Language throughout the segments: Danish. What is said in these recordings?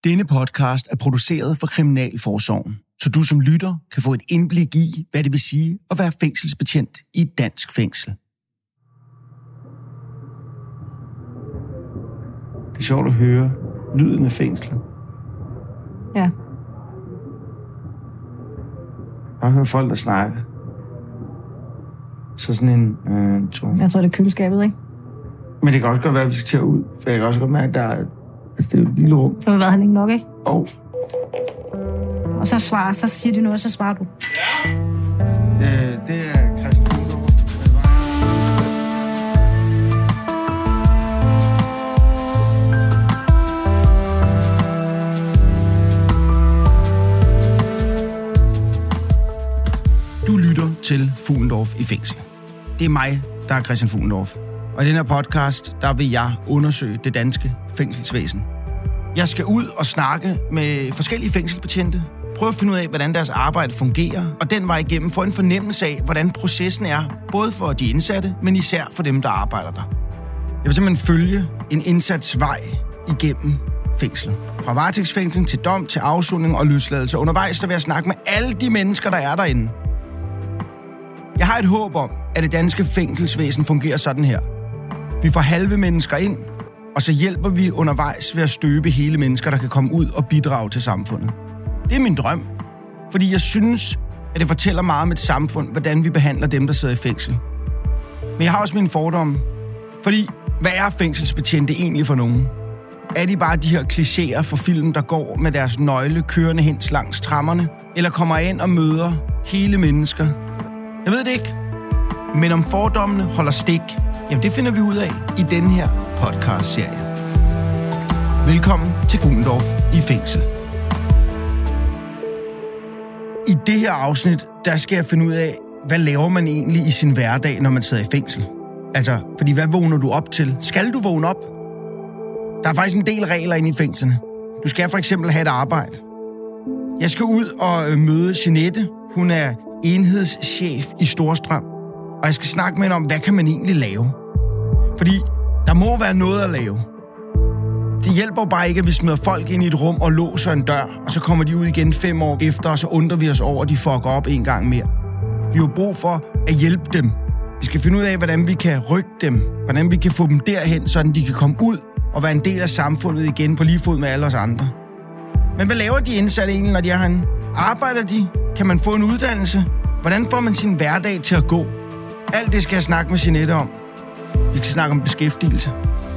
Denne podcast er produceret for Kriminalforsorgen, så du som lytter kan få et indblik i, hvad det vil sige at være fængselsbetjent i et dansk fængsel. Det er sjovt at høre lyden af fængslet. Ja. Jeg hører folk, der snakker. Så sådan en tone. Jeg tror, det er køleskabet, ikke? Men det kan også godt være, at vi skal til at ud. For jeg kan også godt mærke, at der er det er jo et lille rum. Så har han ikke nok, ikke? Og så siger de noget, og så svarer du. Det er Christian Fuglendorf. Du lytter til Fuglendorf i fængsel. Det er mig, der er Christian Fuglendorf. Og i den her podcast, der vil jeg undersøge det danske fængselsvæsen. Jeg skal ud og snakke med forskellige fængselsbetjente. Prøve at finde ud af, hvordan deres arbejde fungerer. Og den vej igennem få en fornemmelse af, hvordan processen er. Både for de indsatte, men især for dem, der arbejder der. Jeg vil simpelthen følge en indsatsvej igennem fængslet. Fra varetægtsfængsling til dom, til afsoning og løsladelse. Undervejs der vil jeg snakke med alle de mennesker, der er derinde. Jeg har et håb om, at det danske fængselsvæsen fungerer sådan her. Vi får halve mennesker ind, og så hjælper vi undervejs ved at støbe hele mennesker, der kan komme ud og bidrage til samfundet. Det er min drøm, fordi jeg synes, at det fortæller meget om et samfund, hvordan vi behandler dem, der sidder i fængsel. Men jeg har også mine fordomme, fordi hvad er fængselsbetjente egentlig for nogen? Er de bare de her klichéer for film, der går med deres nøgle kørende hen langs trammerne? Eller kommer ind og møder hele mennesker? Jeg ved det ikke, men om fordommene holder stik, jamen det finder vi ud af i denne her podcast-serie. Velkommen til Fuglendorf i fængsel. I det her afsnit, der skal jeg finde ud af, hvad laver man egentlig i sin hverdag, når man sidder i fængsel? Altså, fordi hvad vågner du op til? Skal du vågne op? Der er faktisk en del regler inde i fængslerne. Du skal for eksempel have et arbejde. Jeg skal ud og møde Jeanette. Hun er enhedschef i Storstrøm. Og jeg skal snakke med hende om, hvad kan man egentlig lave? Fordi der må være noget at lave. Det hjælper bare ikke, at vi smider folk ind i et rum og låser en dør, og så kommer de ud igen 5 år efter, og så undrer vi os over, at de fucker op en gang mere. Vi har brug for at hjælpe dem. Vi skal finde ud af, hvordan vi kan rykke dem. Hvordan vi kan få dem derhen, så de kan komme ud og være en del af samfundet igen på lige fod med alle os andre. Men hvad laver de indsatte egentlig, når de er herinde? Arbejder de? Kan man få en uddannelse? Hvordan får man sin hverdag til at gå? Alt det skal jeg snakke med Jeanette om. Vi skal snakke om beskæftigelse.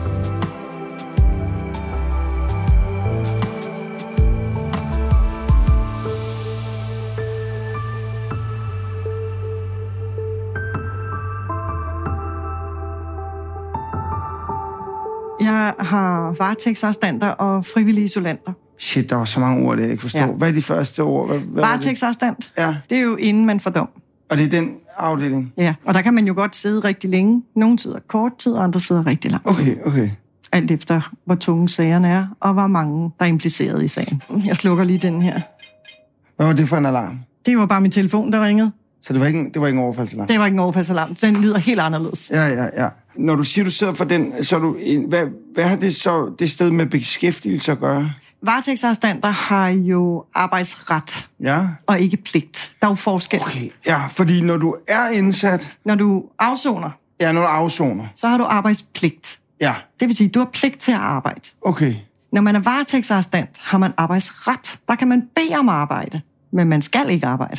Jeg har varetægtsarrestanter og frivillige isolanter. Shit, der var så mange ord, det jeg ikke forstår. Ja. Hvad er de første ord? Varetægtsarrestant, ja. Det er jo inden man får dom. Og det er den afdeling? Ja, og der kan man jo godt sidde rigtig længe. Nogle sidder kort tid, og andre sidder rigtig lang tid. Okay. Alt efter, hvor tunge sagerne er, og hvor mange, der er impliceret i sagen. Jeg slukker lige den her. Hvad var det for en alarm? Det var bare min telefon, der ringede. Så det var ikke en overfaldsalarm? Det var ikke en overfaldsalarm. Den lyder helt anderledes. Ja. Når du siger, du sidder for den, så er du... Hvad har det så det sted med beskæftigelse at gøre? Varetægtsarrestanter har jo arbejdsret, og ikke pligt. Der er jo forskel. Okay, ja, fordi når du er indsat... Når du afsoner. Ja, når du afsoner. Så har du arbejdspligt. Ja. Det vil sige, du har pligt til at arbejde. Okay. Når man er varetægtsarrestant, har man arbejdsret. Der kan man bede om arbejde, men man skal ikke arbejde.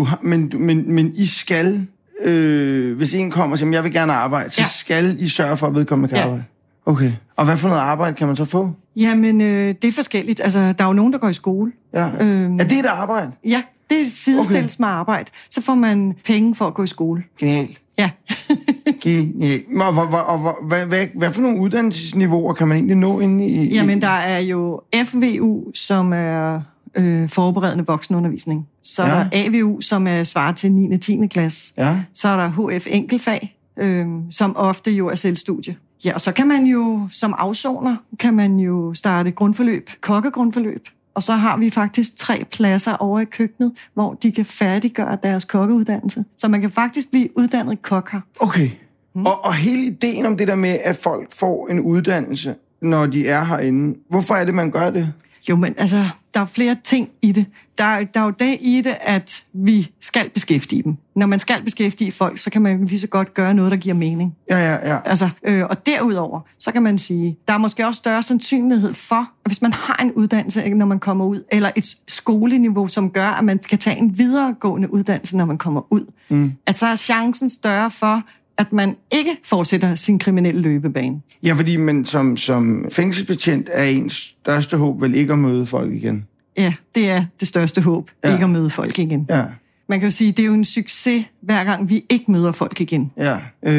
Men I skal... hvis en kommer og siger, jeg vil gerne arbejde, så skal I sørge for, at vedkommende kan arbejde? Okay. Og hvad for noget arbejde kan man så få? Jamen, det er forskelligt. Altså, der er jo nogen, der går i skole. Ja. Er det et arbejde? Ja, det er sidestilles med arbejde. Så får man penge for at gå i skole. Genialt. Ja. Genialt. Og hvad for nogle uddannelsesniveauer kan man egentlig nå inde i? Jamen, der er jo FVU, som er forberedende voksenundervisning. Så er der AVU, som er svaret til 9. og 10. klasse. Ja. Så er der HF enkeltfag, som ofte jo er selvstudie. Ja, og så kan man jo som afsoner, kan man jo starte grundforløb, kokkegrundforløb. Og så har vi faktisk 3 pladser over i køkkenet, hvor de kan færdiggøre deres kokkeuddannelse. Så man kan faktisk blive uddannet kok her. Okay. Og hele ideen om det der med, at folk får en uddannelse, når de er herinde, hvorfor er det, man gør det? Jo, men altså, der er flere ting i det. Der er jo det i det, at vi skal beskæftige dem. Når man skal beskæftige folk, så kan man lige så godt gøre noget, der giver mening. Ja. Altså, og derudover, så kan man sige, der er måske også større sandsynlighed for, at hvis man har en uddannelse, når man kommer ud, eller et skoleniveau, som gør, at man skal tage en videregående uddannelse, når man kommer ud, at så er chancen større for, at man ikke fortsætter sin kriminelle løbebane. Ja, fordi man som fængselsbetjent er ens største håb vel ikke at møde folk igen. Ja, det er det største håb, ikke at møde folk igen. Ja. Man kan jo sige, at det er jo en succes, hver gang vi ikke møder folk igen. Ja,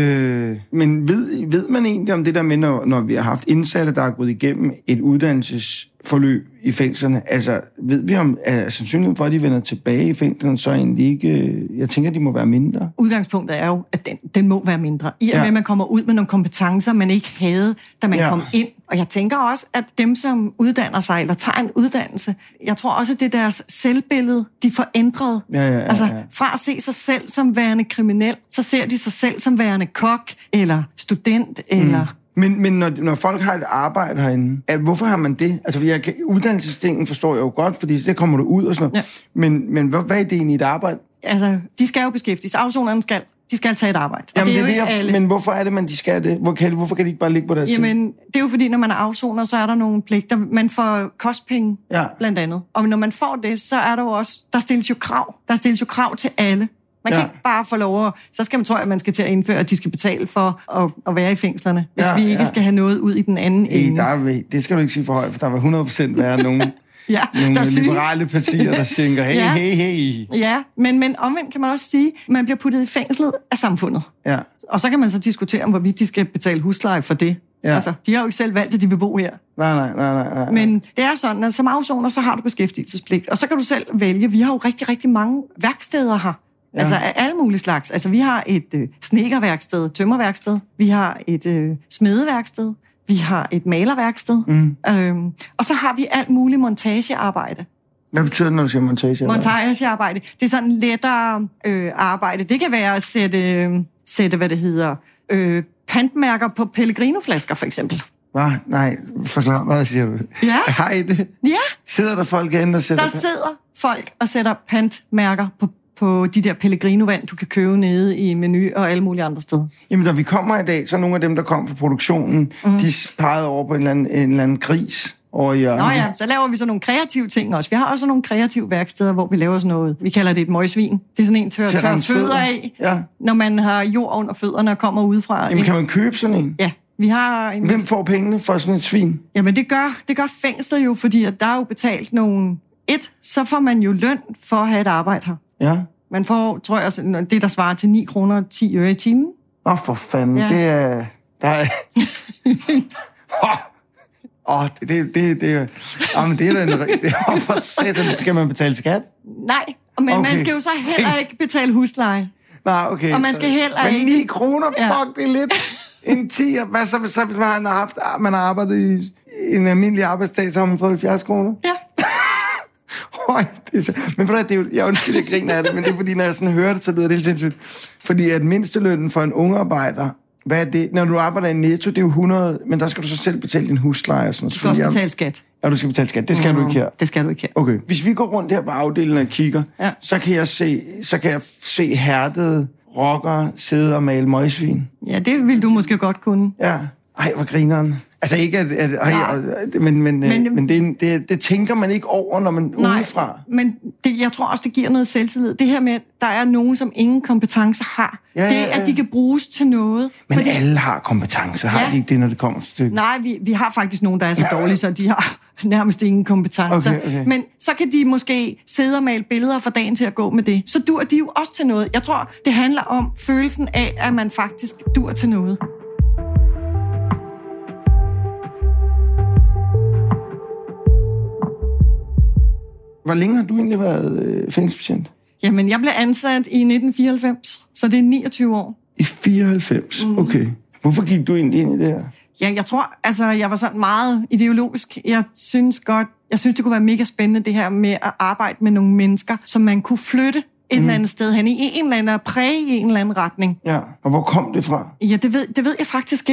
men ved man egentlig om det der med, når vi har haft indsatte, der er gået igennem et uddannelsesforløb i fængslerne? Altså, ved vi om sandsynligheden for, at de vender tilbage i fængslerne, så egentlig ikke... Jeg tænker, de må være mindre. Udgangspunktet er jo, at den må være mindre. I og med, at man kommer ud med nogle kompetencer, man ikke havde, da man kom ind. Og jeg tænker også, at dem, som uddanner sig, eller tager en uddannelse, jeg tror også, at det er deres selvbillede, de får ændret. Altså, fra at se sig selv som værende kriminel, så ser de sig selv som værende kok, eller student, eller... Men når folk har et arbejde herinde, hvorfor har man det? Altså, uddannelsesdingen forstår jeg jo godt, fordi det kommer du ud og sådan noget. Ja. Men hvad er det egentlig i et arbejde? Altså, de skal jo beskæftiges. Afsonerne skal tage et arbejde. Jamen, det er jo men hvorfor er det, man de skal det? Hvorfor kan de ikke bare ligge på deres side? Jamen, det er jo fordi, når man er afsoner, så er der nogle pligter. Man får kostpenge, blandt andet. Og når man får det, så er der jo også... Der stilles jo krav. Der stilles jo krav til alle. Man kan ikke bare få lov at... Så skal man tro, at man skal til at indføre, at de skal betale for at være i fængslerne, hvis vi ikke skal have noget ud i den anden ende. Det skal du ikke sige for højt, for der vil 100% være nogen... nogle liberale partier, der synker, hey. Ja, men omvendt kan man også sige, at man bliver puttet i fængslet af samfundet. Ja. Og så kan man så diskutere, om hvorvidt de skal betale husleje for det. Ja. Altså, de har jo ikke selv valgt, at de vil bo her. Nej. Men det er sådan, at som afsoner, så har du beskæftigelsespligt. Og så kan du selv vælge. Vi har jo rigtig, rigtig mange værksteder her. Ja. Altså af alle mulige slags. Altså, vi har et snedkerværksted, tømmerværksted. Vi har et smedeværksted. Vi har et malerværksted, og så har vi alt muligt montagearbejde. Hvad betyder det, når du siger montagearbejde? Montagearbejde, det er sådan lettere arbejde. Det kan være at sætte hvad det hedder, pantmærker på Pellegrino-flasker, for eksempel. Nej, forklar, hvad siger du? Ja. Har I det? Ja. Sidder der folk herinde, der sætter... Der sidder folk og sætter pantmærker på de der Pellegrino-vand, du kan købe nede i Menu og alle mulige andre steder. Jamen, da vi kommer i dag, så nogle af dem, der kom fra produktionen, de pegede over på en eller anden gris over hjørnet. Nå ja, så laver vi så nogle kreative ting også. Vi har også nogle kreative værksteder, hvor vi laver sådan noget. Vi kalder det et møgsvin. Det er sådan en tør fødder af, når man har jord under fødderne og kommer udefra. Jamen, kan man købe sådan en? Ja. Vi har en... Hvem får pengene for sådan et svin? Jamen, det gør fængslet jo, fordi at der er jo betalt nogle... Så får man jo løn for at have et arbejde her. Ja. Man får, tror jeg, det der svarer til 9 kroner og 10 øre i timen. For fanden, det er... Men det er da en... For sætten, skal man betale skat? Nej, men man skal jo så heller ikke betale husleje. Nej, okay. Og man skal heller ikke... Men 9 kroner, fuck, det er lidt... En 10, hvad så hvis man har arbejdet i en almindelig arbejdsdag, så har man fået 70 kroner? Ja. Men for det er jo, jeg undskyld, jeg griner af det, men det er fordi, når jeg sådan hører det, så lyder det helt sindssygt. Fordi at mindstelønnen for en ungarbejder, hvad er det? Når du arbejder i Netto, det er jo 100, men der skal du så selv betale din husleje og sådan noget. Du skal også betale skat. Ja, du skal betale skat. Det skal du ikke her. Det skal du ikke her. Okay. Hvis vi går rundt her på afdelingen og kigger, så kan jeg se hærdede rockere sidde og male møgsvin. Ja, det vil du måske godt kunne. Ja. Ej, hvor grineren. Altså ikke, men det tænker man ikke over, når man er udefra. Men jeg tror også, det giver noget selvtillid. Det her med, at der er nogen, som ingen kompetencer har. At de kan bruges til noget. Men alle har kompetencer, har de ikke det, når det kommer til stykket? Nej, vi har faktisk nogen, der er så dårlige, så de har nærmest ingen kompetencer. Okay. Men så kan de måske sidde og male billeder for dagen til at gå med det. Så dur de jo også til noget. Jeg tror, det handler om følelsen af, at man faktisk dur til noget. Hvor længe har du egentlig været fængselsbetjent? Jamen, jeg blev ansat i 1994, så det er 29 år. I 94? Okay. Hvorfor gik du egentlig ind i det her? Ja, jeg tror, jeg var sådan meget ideologisk. Jeg synes, det kunne være mega spændende, det her med at arbejde med nogle mennesker, som man kunne flytte et eller andet sted hen i en eller anden præge i en eller anden retning. Ja, og hvor kom det fra? Ja, det ved jeg faktisk ikke.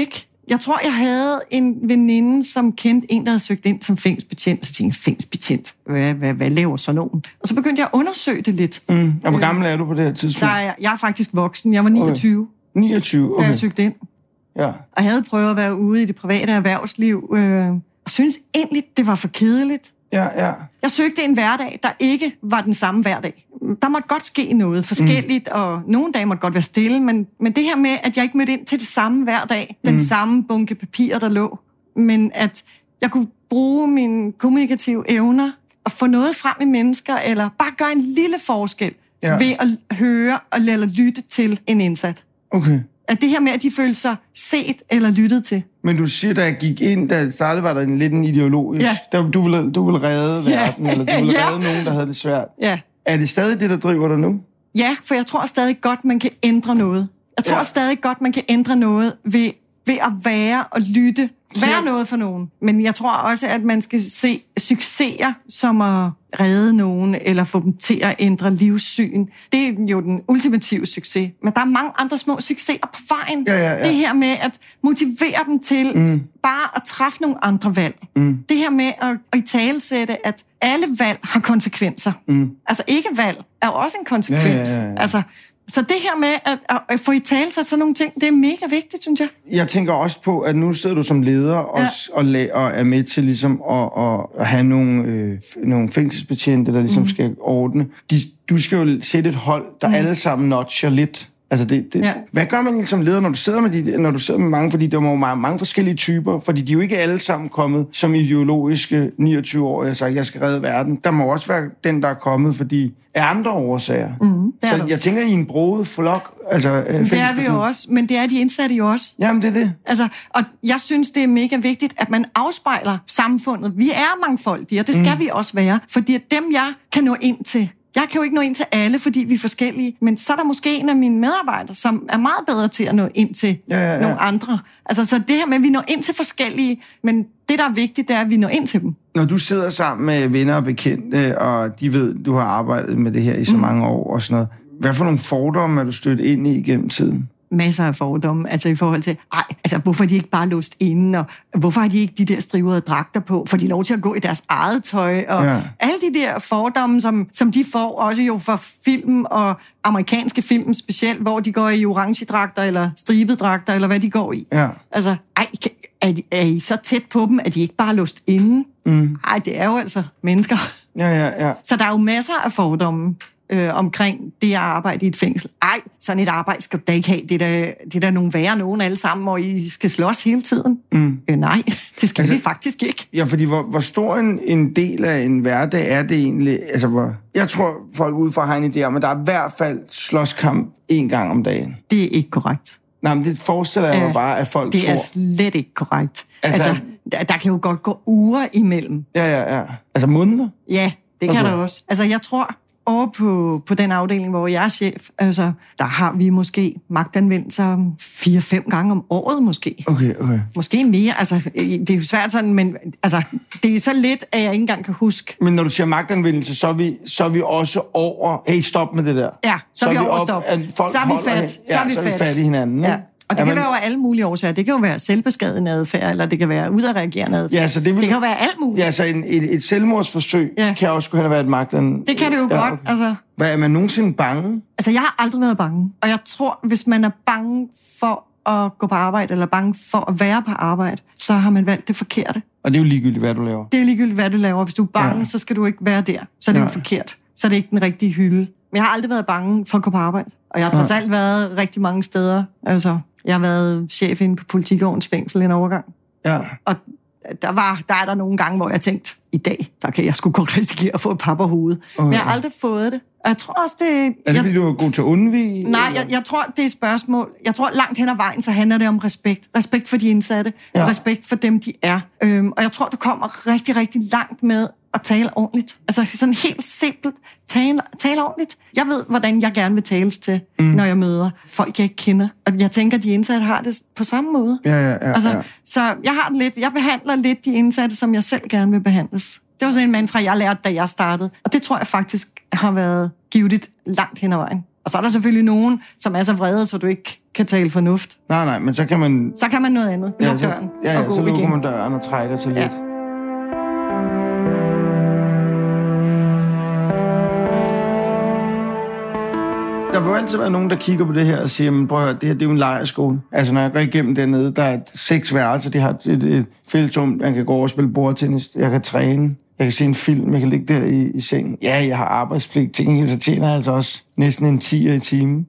Jeg tror, jeg havde en veninde, som kendte en, der havde søgt ind som fængselsbetjent. Så tænkte jeg, fængselsbetjent, hvad laver så nogen? Og så begyndte jeg at undersøge det lidt. Og hvor gammel er du på det her tidspunkt? Jeg er faktisk voksen. Jeg var 29. Okay. 29, okay. Da jeg søgte ind. Ja. Og jeg havde prøvet at være ude i det private erhvervsliv, og synes egentlig, det var for kedeligt. Ja. Jeg søgte en hverdag, der ikke var den samme hverdag. Der måtte godt ske noget forskelligt, og nogle dage måtte godt være stille, men det her med, at jeg ikke mødte ind til det samme hver dag, den samme bunke papirer, der lå, men at jeg kunne bruge mine kommunikative evner og få noget frem i mennesker, eller bare gøre en lille forskel ved at høre eller lytte til en indsat. Okay. At det her med, at de følte sig set eller lyttet til. Men du siger, da jeg gik ind, da det startede, var der lidt en ideologisk... Ja. Du ville redde verden, eller du ville redde nogen, der havde det svært. Ja. Er det stadig det, der driver dig nu? Ja, for jeg tror stadig godt, man kan ændre noget. Jeg tror stadig godt, man kan ændre noget ved at være og lytte. Være noget for nogen. Men jeg tror også, at man skal se succeser som at redde nogen, eller få dem til at ændre livssyn. Det er jo den ultimative succes. Men der er mange andre små succeser på vejen. Ja. Det her med at motivere dem til bare at træffe nogle andre valg. Det her med at italesætte, at alle valg har konsekvenser. Altså ikke valg er jo også en konsekvens. Ja. Altså, så det her med at få italesat sådan nogle ting, det er mega vigtigt, synes jeg. Jeg tænker også på, at nu sidder du som leder også, og er med til ligesom at have nogle fængselsbetjente, der ligesom skal ordne. Du skal jo sætte et hold, der alle sammen notcher lidt. Altså Hvad gør man som leder, når du sidder med mange, fordi der må være mange forskellige typer, fordi de er jo ikke alle sammen kommet som ideologiske 29-årige og sagt, jeg skal redde verden. Der må også være den, der er kommet, fordi af andre årsager. Så jeg tænker, I en broget flok. Altså, det er vi jo også, men det er de indsatte jo også. Jamen, det er det. Altså, og jeg synes, det er mega vigtigt, at man afspejler samfundet. Vi er mangfoldige, og det skal vi også være, fordi at dem, jeg kan nå ind til, jeg kan jo ikke nå ind til alle, fordi vi er forskellige, men så er der måske en af mine medarbejdere, som er meget bedre til at nå ind til nogle andre. Altså, så det her med, at vi når ind til forskellige, men det, der er vigtigt, det er, at vi når ind til dem. Når du sidder sammen med venner og bekendte, og de ved, du har arbejdet med det her i så mange år og sådan noget, hvad for nogle fordomme er du stødt ind i gennem tiden? Masser af fordomme, altså i forhold til, hvorfor er de ikke bare låst inde, og hvorfor har de ikke de der strivede dragter på, for de er lov til at gå i deres eget tøj, og alle de der fordomme, som de får også jo fra film og amerikanske film specielt, hvor de går i orange dragter, eller stribede dragter, eller hvad de går i. Ja. Altså, er I så tæt på dem, at de ikke bare er låst inde? Det er jo altså mennesker. Ja. Så der er jo masser af fordomme omkring det at arbejde i et fængsel. Sådan et arbejde skal du da ikke have. Det er da nogle værre nogen alle sammen, og I skal slås hele tiden. Nej, det skal vi faktisk ikke. Ja, fordi hvor stor en del af en hverdag er det egentlig? Altså, jeg tror, folk udefra har en idé om, at der er i hvert fald slåskamp 1 gang om dagen. Det er ikke korrekt. Nej, men det forestiller jeg mig bare, at folk tror... Det er slet ikke korrekt. Altså, der kan jo godt gå uger imellem. Ja. Altså måneder? Ja, det kan der også. Altså, jeg tror... Og på den afdeling, hvor jeg er chef, altså, der har vi måske magtanvendelser 4-5 gange om året, måske. Okay. Måske mere, altså, det er jo svært sådan, men altså, det er så lidt, at jeg ikke engang kan huske. Men når du siger magtanvendelse, så er vi også over, hey, stop med det der. Ja, så er vi over stop. Så er vi fat i hinanden, ja. Og det kan være alle mulige årsager. Det kan jo være selvbeskadende adfærd, eller det kan være udadreagerende adfærd. Ja, så det kan jo være alt muligt. Ja, så et selvmordsforsøg kan også kunne være et magtanvendelse. Det kan det jo godt, altså. Hvad, er man nogensinde bange? Altså, jeg har aldrig været bange. Og jeg tror, hvis man er bange for at gå på arbejde, eller bange for at være på arbejde, så har man valgt det forkerte. Og det er jo ligegyldigt, hvad du laver. Det er ligegyldigt, hvad du laver. Hvis du er bange, så skal du ikke være der. Så er det jo forkert. Så er det ikke den rigtige hylde. Men jeg har aldrig været bange for at gå på arbejde. Og jeg har trods alt været rigtig mange steder. Altså, jeg har været chef inde på Politigårdens fængsel en overgang. Ja. Og der er der nogle gange, hvor jeg tænkte, i dag, så kan jeg sgu godt risikere at få et pap på hovedet. Men jeg har aldrig fået det. Og jeg tror også, det... Er det, fordi du er god til at undvige? Nej, jeg tror, det er et spørgsmål. Jeg tror, langt hen ad vejen, så handler det om respekt. Respekt for de indsatte. Og respekt for dem, de er. Og jeg tror, du kommer rigtig, rigtig langt med at tale ordentligt. Altså sådan helt simpelt. Tale ordentligt. Jeg ved, hvordan jeg gerne vil tales til, når jeg møder folk, jeg ikke kender. Og jeg tænker, de indsatte har det på samme måde. Så jeg har det lidt. Jeg behandler lidt de indsatte, som jeg selv gerne vil behandles. Det var sådan en mantra, jeg lærte, da jeg startede. Og det tror jeg faktisk har været givet langt hen ad vejen. Og så er der selvfølgelig nogen, som er så vrede, så du ikke kan tale fornuft. Nej, men så kan man... Så kan man noget andet. Luk døren og gå så lukker igen. man døren og trækker sig lidt. Der vil jo altid være nogen, der kigger på det her og siger, men prøv at høre, det her det er jo en lejrskole. Altså, når jeg går igennem dernede, der er 6 værelser, de har et fællesrum, man kan gå over og spille bordtennis, jeg kan træne, jeg kan se en film, jeg kan ligge der i sengen. Ja, jeg har arbejdspligt, til gengæld så tjener jeg altså også næsten en 10'er i timen.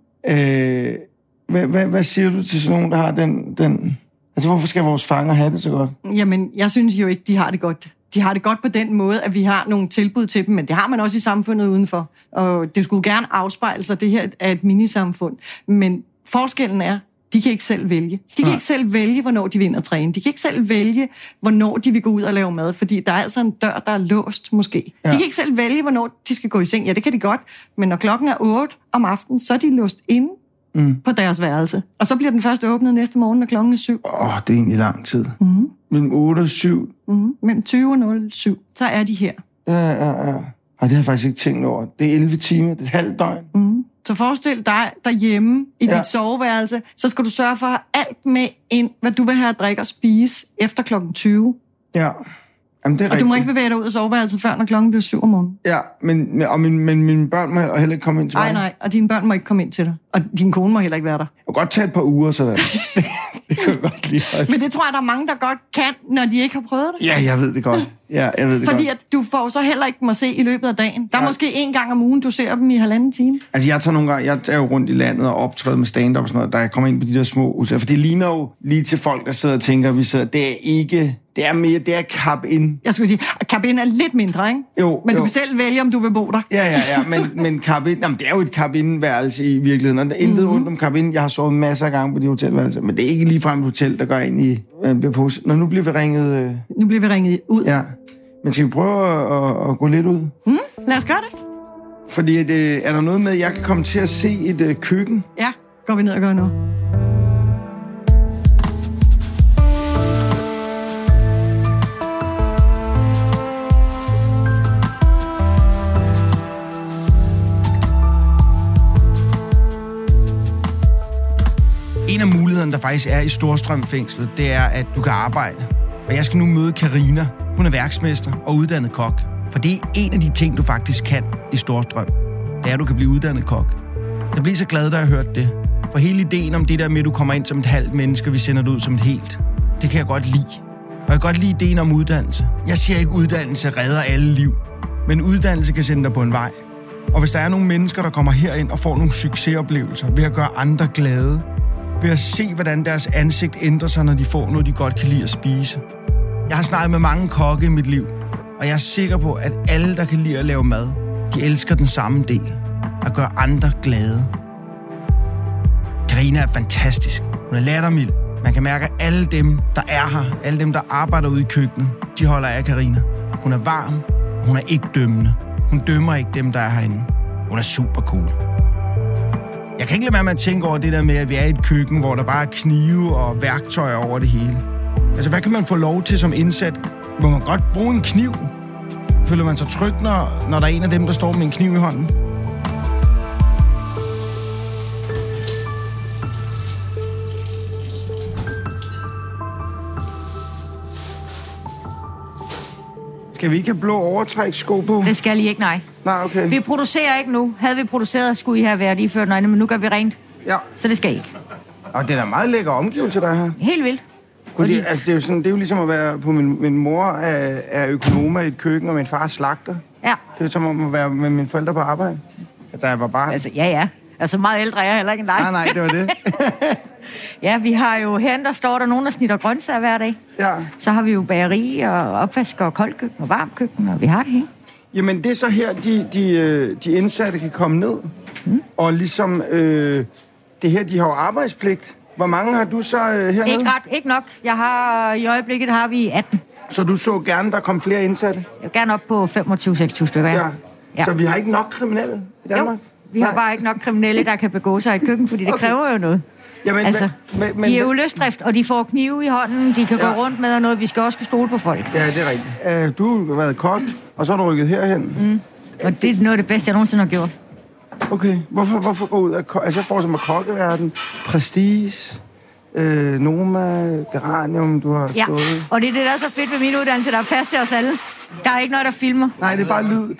Hvad siger du til sådan nogen, der har den... Altså, hvorfor skal vores fanger have det så godt? Jamen, jeg synes jo ikke, de har det godt. De har det godt på den måde, at vi har nogle tilbud til dem, men det har man også i samfundet udenfor. Og det skulle gerne afspejle sig, det her er et minisamfund. Men forskellen er, de kan ikke selv vælge. De kan ikke selv vælge, hvornår de vil ind og træne. De kan ikke selv vælge, hvornår de vil gå ud og lave mad, fordi der er altså en dør, der er låst måske. Ja. De kan ikke selv vælge, hvornår de skal gå i seng. Ja, det kan de godt, men når klokken er 8 om aftenen, så er de låst inde på deres værelse. Og så bliver den først åbnet næste morgen, når klokken er 7. Det er egentlig lang tid. Mellem 8 og 7. Mellem 20 og 07, så er de her. Ja. Det har jeg faktisk ikke tænkt over. Det er 11 timer, det er et halvt døgn. Så forestil dig derhjemme i dit soveværelse, så skal du sørge for at have alt med ind, hvad du vil have at drikke og spise efter klokken 20. Ja. Jamen, det er og du må ikke bevæge dig ud af soveværelset, før når klokken bliver 7 om morgenen. Ja, men mine børn må heller ikke komme ind til mig. Nej, og dine børn må ikke komme ind til dig. Og din kone må heller ikke være der. Jeg kan godt tage et par uger, så det kan jeg godt lide. Men det tror jeg, der er mange, der godt kan, når de ikke har prøvet det. Ja, jeg ved det godt. Fordi at du får så heller ikke må se i løbet af dagen. Der er måske 1 gang om ugen, du ser dem i 1,5 time. Altså, jeg er jo rundt i landet og optræder med stand-up og sådan noget, da jeg kommer ind på de der små udsager. For det ligner jo lige til folk, der sidder og tænker, det er mere, det er cap-in. Jeg skulle sige, cap-in er lidt mindre, ikke? Jo. Men du kan selv vælge, om du vil bo der. Ja, men cap-in, jamen, det er jo et cap-in-værelse i virkeligheden. Og der er intet rundt om cap-in. Jeg har sovet masser af gange på de hotelværelser, men det er ikke ligefrem et hotel, der går ind i pose. Nu bliver vi ringet... Nu bliver vi ringet ud. Ja. Men skal vi prøve at gå lidt ud? Lad os gøre det. Fordi er der noget med, at jeg kan komme til at se et køkken? Ja, går vi ned og gør nu. En af mulighederne, der faktisk er i Storstrøm-fængslet, det er, at du kan arbejde. Og jeg skal nu møde Karina. Hun er værksmester og uddannet kok. For det er en af de ting, du faktisk kan i Storstrøm. Det er, at du kan blive uddannet kok. Jeg bliver så glad, da jeg hørte det. For hele ideen om det der med, at du kommer ind som et halvt menneske, vi sender dig ud som et helt, det kan jeg godt lide. Og jeg kan godt lide ideen om uddannelse. Jeg siger ikke, at uddannelse redder alle liv. Men uddannelse kan sende dig på en vej. Og hvis der er nogle mennesker, der kommer herind og får nogle succesoplevelser ved at gøre andre glade, ved at se, hvordan deres ansigt ændrer sig, når de får noget, de godt kan lide at spise. Jeg har snakket med mange kokke i mit liv, og jeg er sikker på, at alle, der kan lide at lave mad, de elsker den samme del. At gøre andre glade. Karina er fantastisk. Hun er lattermild. Man kan mærke, at alle dem, der er her, alle dem, der arbejder ude i køkkenet, de holder af Karina. Hun er varm, og hun er ikke dømmende. Hun dømmer ikke dem, der er herinde. Hun er super cool. Jeg kan ikke lade være med at tænke over det der med, at vi er i et køkken, hvor der bare er knive og værktøjer over det hele. Altså, hvad kan man få lov til som indsat? Må man godt bruge en kniv? Føler man sig tryg, når der er en af dem, der står med en kniv i hånden? Skal vi ikke have blå overtrækssko på? Det skal I ikke, nej. Nej, okay. Vi producerer ikke nu. Havde vi produceret, skulle I have været iført nøgne, men nu gør vi rent. Ja. Så det skal I ikke. Og det er da meget lækker omgivelse, der her. Helt vildt. Fordi, altså, det er jo ligesom at være på min mor er økonomer i et køkken, og min far er slagter. Ja. Det er som om at være med mine forældre på arbejde. Altså, jeg var barn. Altså, ja. Altså, meget ældre er jeg heller ikke end dig. Nej, det var det. Ja, vi har jo herinde, der står der nogen, der snitter grøntsager hver dag. Ja. Så har vi jo bageri og opvask og koldkøkken og varmkøkken, og vi har det hele. Jamen, det er så her, de indsatte kan komme ned. Og ligesom, det her, de har jo arbejdspligt. Hvor mange har du så hernede? Ikke nok. I øjeblikket har vi 18. Så du så gerne, der kom flere indsatte? Jeg vil gerne op på 25-26 stykker. Ja. Så vi har ikke nok kriminelle i Danmark? Jo, vi har bare ikke nok kriminelle, der kan begå sig i et køkken, fordi det kræver jo noget. Jamen, altså, de er jo løsdrift, og de får knive i hånden, de kan gå rundt med og noget. Vi skal også kunne stole på folk. Ja, det er rigtigt. Du har været kok, og så har du rykket herhen. Og det er noget af det bedste, jeg nogensinde har gjort. Okay, hvorfor gå ud af... Altså, jeg forestiller mig kokkeverden, Prestige, Noma, Geranium, du har stået... Ja, og det er det, der er så fedt ved min uddannelse, der er plads til os alle. Der er ikke noget, der filmer. Nej, det er bare lyd.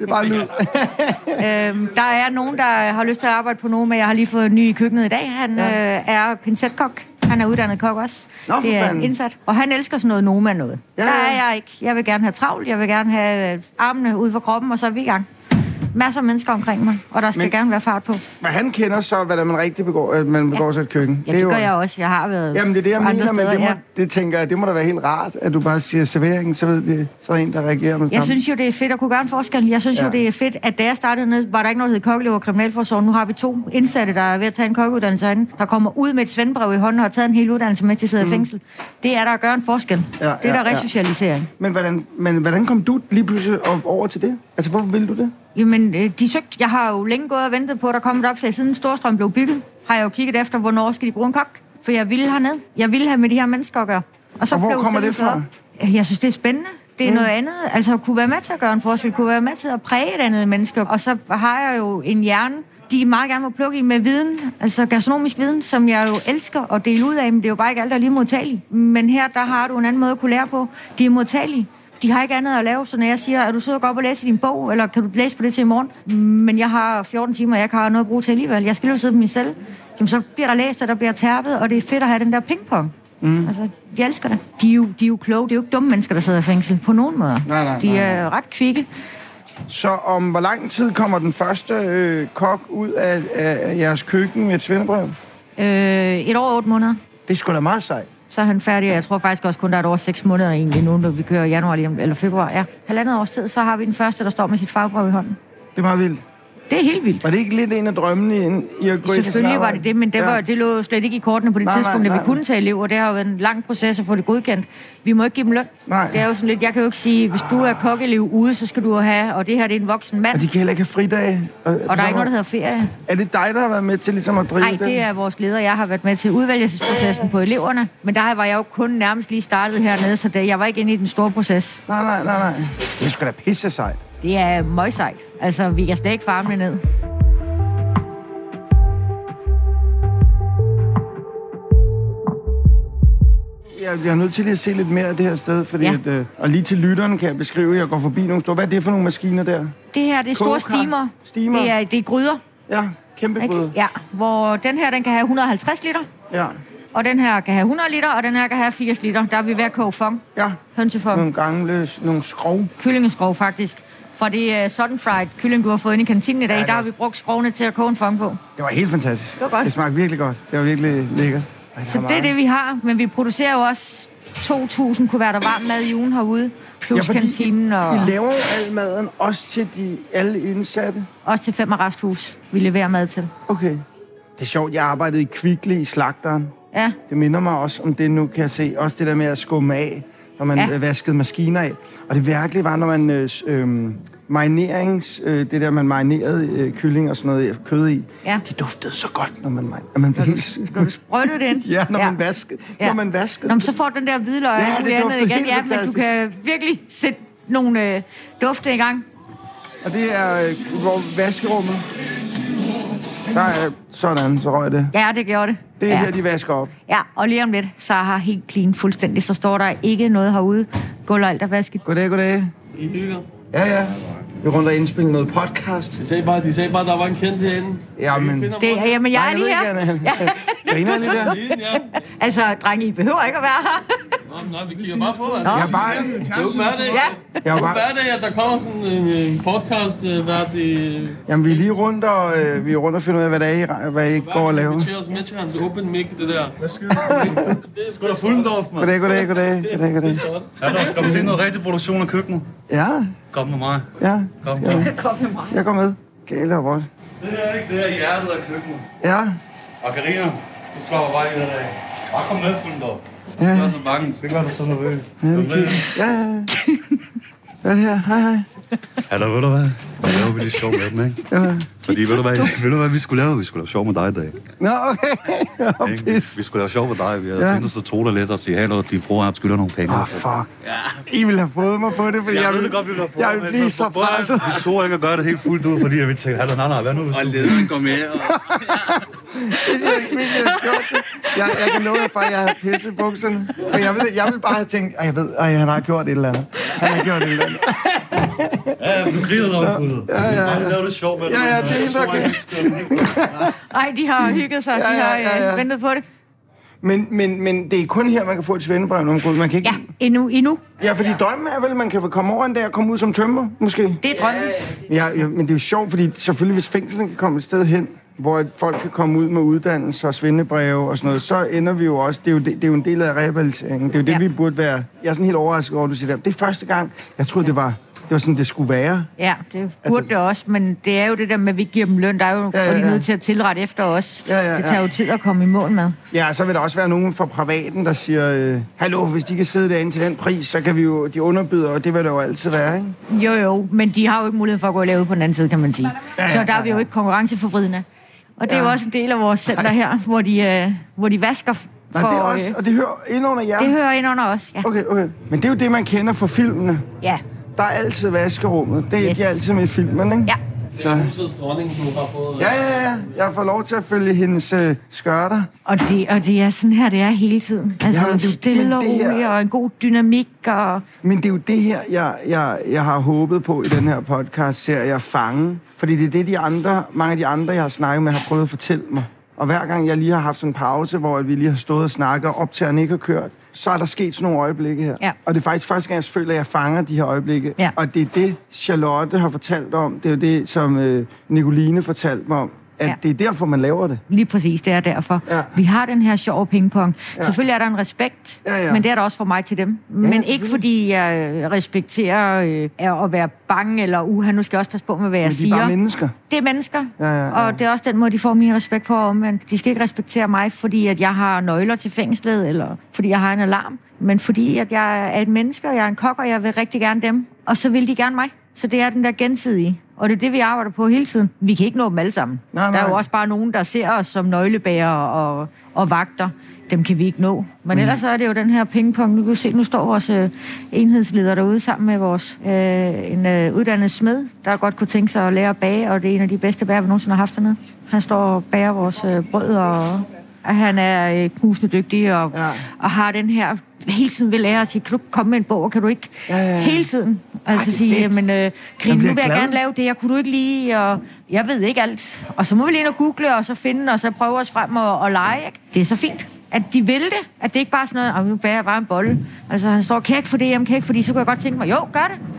Der er nogen, der har lyst til at arbejde på Noma. Jeg har lige fået en ny i køkkenet i dag. Han er pincetkok. Han er uddannet kok også. Det er indsat. Og han elsker sådan noget Noma noget. Ja. Der er jeg ikke. Jeg vil gerne have travlt. Jeg vil gerne have armene ud for kroppen, og så er vi i gang. Masser af mennesker omkring mig, og der skal gerne være fart på. Men han kender så, hvad man rigtig begår sig et køkken. Ja, det gør jeg også. Jeg har været jamen, det er det, jeg mener, men det tænker jeg, det må da være helt rart, at du bare siger servering, så ved det, så er en, der reagerer med det. Jeg synes jo, det er fedt at kunne gøre en forskel. Jeg synes jo, det er fedt, at da jeg startede ned, var der ikke noget, der hed kokkelev og kriminalforsorgen. Nu har vi 2 indsatte, der er ved at tage en kokkeuddannelse herinde, der kommer ud med et svendbrev i hånden og har taget en hel uddannelse med til at sidde i fængsel. Det er der at gøre en forskel. Det er der resocialisering. Men hvordan kom du lige pludselig over til det? Altså, hvorfor ville du det? Jamen, de søgte. Jeg har jo længe gået og ventet på, at der kom et opslag. Siden Storstrøm blev bygget, har jeg jo kigget efter, hvornår skal de bruge en kok. For jeg ville herned. Jeg ville have med de her mennesker at gøre. Og hvor kommer det fra? Jeg synes, det er spændende. Det er noget andet. Altså, at kunne være med til at gøre en forskel. Kunne være med til at præge et andet menneske. Og så har jeg jo en hjerne, de meget gerne må plukke i med viden. Altså gastronomisk viden, som jeg jo elsker at dele ud af. Men det er jo bare ikke alt, der er lige modtagelige. Men her, der har du en anden måde at kunne lære på. De er modtagelige. De har ikke andet at lave, så når jeg siger, at du sidder og går op og læser din bog, eller kan du læse på det til i morgen? Men jeg har 14 timer, og jeg kan have noget at bruge til alligevel. Jeg skal jo sidde på min selv. Jamen, så bliver der læst, og der bliver terpet, og det er fedt at have den der pingpong. Altså, jeg elsker det. De er jo kloge. Det er jo ikke dumme mennesker, der sidder i fængsel på nogen måder. Nej. De er ret kvikke. Så om hvor lang tid kommer den første kok ud af jeres køkken med et svendebrev? 1 år og 8 måneder. Det er sgu da meget sejt. Så er han færdig. Jeg tror faktisk også kun, der er et år 6 måneder egentlig nu, når vi kører januar eller februar. Ja, 1,5 års tid, så har vi den første, der står med sit fagbrev i hånden. Det er meget vildt. Det er helt vildt. Var det ikke lidt en af drømmene i at gå ind? Selvfølgelig var det, men det lå slet ikke i kortene på det tidspunkt, at vi kunne tage elever. Det har jo været en lang proces at få det godkendt. Vi må ikke give dem løn. Nej. Det er jo sådan lidt, jeg kan jo ikke sige, hvis du er kokkeelev ude, så skal du have, og det her det er en voksen mand. Og de kan heller ikke have fridage. Og der er ikke noget, der hedder ferie. Er det dig, der har været med til ligesom at drive det? Nej, det er vores leder. Jeg har været med til udvælgelsesprocessen på eleverne, men der var jeg jo kun nærmest lige startet hernede, så jeg var ikke inde i den store proces. Nej. Det er sgu da pisse sejt. Det er møgsejt. Altså, vi kan slet ikke farme det ned. Jeg er nødt til lige at se lidt mere af det her sted, fordi og lige til lytterne kan jeg beskrive, at jeg går forbi nogle store. Hvad er det for nogle maskiner der? Det her, det er store steamer. Det er gryder. Ja, kæmpe gryder. Ja, hvor den her, den kan have 150 liter. Ja. Og den her kan have 100 liter, og den her kan have 80 liter. Der er vi ved at koge fong. Ja. Hønsefong. Nogle gamle, nogle skrov. Kyllingeskrov, faktisk. For det sudden fried kylling, du har fået ind i kantinen i dag, der har vi brugt skrovene til at koge en fong på. Det var helt fantastisk. Det var godt. Det smagte virkelig godt. Det var virkelig lækkert. Så det er det, vi har. Men vi producerer jo også 2.000 kuverter varm mad i ugen herude. Plus kantinen og... I laver al maden også til alle indsatte? Også til 5 arresthus, vi leverer mad til. Okay. Det er sjovt, jeg arbejdede i Kvickly i slagteren. Ja. Det minder mig også om det nu, kan jeg se. Også det der med at skumme af, når man vaskede maskiner af. Og det virkelig var, når man det der, man marinerede kylling og sådan noget kød i. Ja. Det duftede så godt, når man blev helt... Når du sprøjtede det ind? Ja, når man vaskede. Ja. Når man vaskede. Nå, så får den der hvidløg og det duftede igen. Ja, men du kan virkelig sætte nogle dufte i gang. Og det er vaskerummet. Der er sådan, så røg det. Ja, det gjorde det. Det er her, de vasker op. Ja, og lige om lidt, så har helt clean fuldstændig. Så står der ikke noget herude. Gulv og alt er vasket. Goddag. I dykker? Ja. Vi rundt og indspille noget podcast. De sagde bare, der var en kendt herinde. Jamen, jamen jeg er lige her. Griner lige der? Altså, drenge, I behøver ikke at være her. Nej, vi kigger bare på, hvad det er bare... Det er jo hverdag, at der kommer sådan en podcast hvert i... Jamen, vi er lige rundt og finder ud af, hvad I går og laver. Vi inviterer os med til hans open mic, det der. Hvad sker der? Skud da Fuldendorf, mand. Goddag. Ja, der skal vi se noget rigtig produktion af køkkenet. Ja. Kom med mig. Ja. Kom med mig. Jeg går med. Gale og råt. Det er ikke det her hjertet af køkkenet. Ja. Og Carina, du slår bare i det af. Bare kom med, Fuldendorf. Du er så bange. Så gør du så nervøs. Ja. Hvad er det her? Hej. Hallo, ved du hvad? så laver vi lidt sjov med dem, ikke? Ja. Fordi ved du hvad vi skulle lave? Vi skulle lave sjov med dig i dag. Nå, okay. Vi skulle lave sjov med dig. Vi havde tænkt os at tro dig lidt og sige, hallo, de bror har skylder nogle penge. Fuck. Ja. I ville have fået mig på det, fordi jeg ville blive så presset. Vi tog ikke at gøre det helt fuldt ud, fordi vi tænkte, nej, hvad nu hvis du... Og lederen går med, Jeg kan love jer for, at jeg havde pisset i bukserne. Men jeg ville bare have tænkt, han har gjort et eller andet. Ja, du griner nok ud. Ja. Bare laver det sjovt med det. Ja, det er helt okay. Ej, de har hygget sig. De har ventet på det. Men det er kun her, man kan få et svendebrev, når man går ud. Man kan ikke... Ja, endnu. Ja, fordi drømmen er vel, at man kan komme over en dag og komme ud som tømrer, måske. Det er drømmen. Ja, men det er jo sjovt, fordi selvfølgelig, hvis fængslerne kan komme et sted hen, hvor folk kan komme ud med uddannelse og svendebreve og sådan noget, så ender vi jo også, det er jo en del af rehabiliteringen. Det er jo det, vi burde være. Jeg er sådan helt overrasket over, at du siger det. Det er første gang, jeg troede, det var sådan, det skulle være. Ja, det burde det også, men det er jo det der med, at vi giver dem løn. Der er jo, og de er nødt til at tilrette efter os. Det tager jo tid at komme i mål med. Ja, så vil der også være nogen fra privaten, der siger, hallo, hvis de kan sidde derinde til den pris, så kan vi jo, de underbyder, og det vil der jo altid være, ikke? Jo, men de har jo ikke mulighed for at gå og lave på den anden side, kan man sige. Så der er vi jo ikke konkurrenceforvridende. Og det er jo også en del af vores center her, hvor de vasker for... Nej, det er også, og det hører ind under jer? Det hører ind under os, ja. Okay. Men det er jo det, man kender fra filmene. Ja. Der er altid vaskerummet. Det er de altid med i filmen, ikke? Ja. Det er husets dronning, du har fået... Ja. Jeg får lov til at følge hendes skørter. Og det er sådan her, det er hele tiden. Altså stille og roligt, og en god dynamik. Men det er jo det her, jeg har håbet på i den her podcast-serie at fange. Fordi det er det, mange af de andre, jeg har snakket med, har prøvet at fortælle mig. Og hver gang jeg lige har haft sådan en pause, hvor vi lige har stået og snakket, og optageren ikke har kørt, så er der sket sådan nogle øjeblikke her. Ja. Og det er faktisk første gang, jeg føler, at jeg fanger de her øjeblikke. Ja. Og det er det, Charlotte har fortalt om. Det er jo det, som Nicoline fortalte mig om. At det er derfor, man laver det. Lige præcis, det er derfor. Ja. Vi har den her sjove pingpong. Ja. Selvfølgelig er der en respekt, men det er der også for mig til dem. Men ikke fordi jeg respekterer at være bange, eller nu skal jeg også passe på med, hvad jeg siger. Det er bare mennesker. Det er mennesker, og det er også den måde, de får min respekt på. Men de skal ikke respektere mig, fordi at jeg har nøgler til fængslet, eller fordi jeg har en alarm. Men fordi at jeg er et menneske, og jeg er en kok, og jeg vil rigtig gerne dem. Og så vil de gerne mig. Så det er den der gensidige. Og det er det, vi arbejder på hele tiden. Vi kan ikke nå dem alle sammen. Nej. Der er jo også bare nogen, der ser os som nøglebærere og vagter. Dem kan vi ikke nå. Men ellers så er det jo den her pingpong. Nu kan se, nu står vores enhedsleder derude sammen med vores en uddannet smed, der godt kunne tænke sig at lære at bage, og det er en af de bedste bager, vi nogensinde har haft dernede. Han står og bager vores brød, og han er knusende dygtig, og har den her hele tiden vil lære at sige, kan du komme med en bog, og kan du ikke hele tiden sige, men Grim, nu vil jeg gerne lave det, og kunne du ikke lige, og jeg ved ikke alt. Og så må vi lige ind og google, og så finde, og så prøve os frem og lege. Ikke? Det er så fint, at de vil det, at det ikke bare er sådan noget, nu bager jeg bare en bolle. Altså han står, kan jeg ikke for det, jamen kan jeg ikke for det, så kunne jeg godt tænke mig, jo, gør det.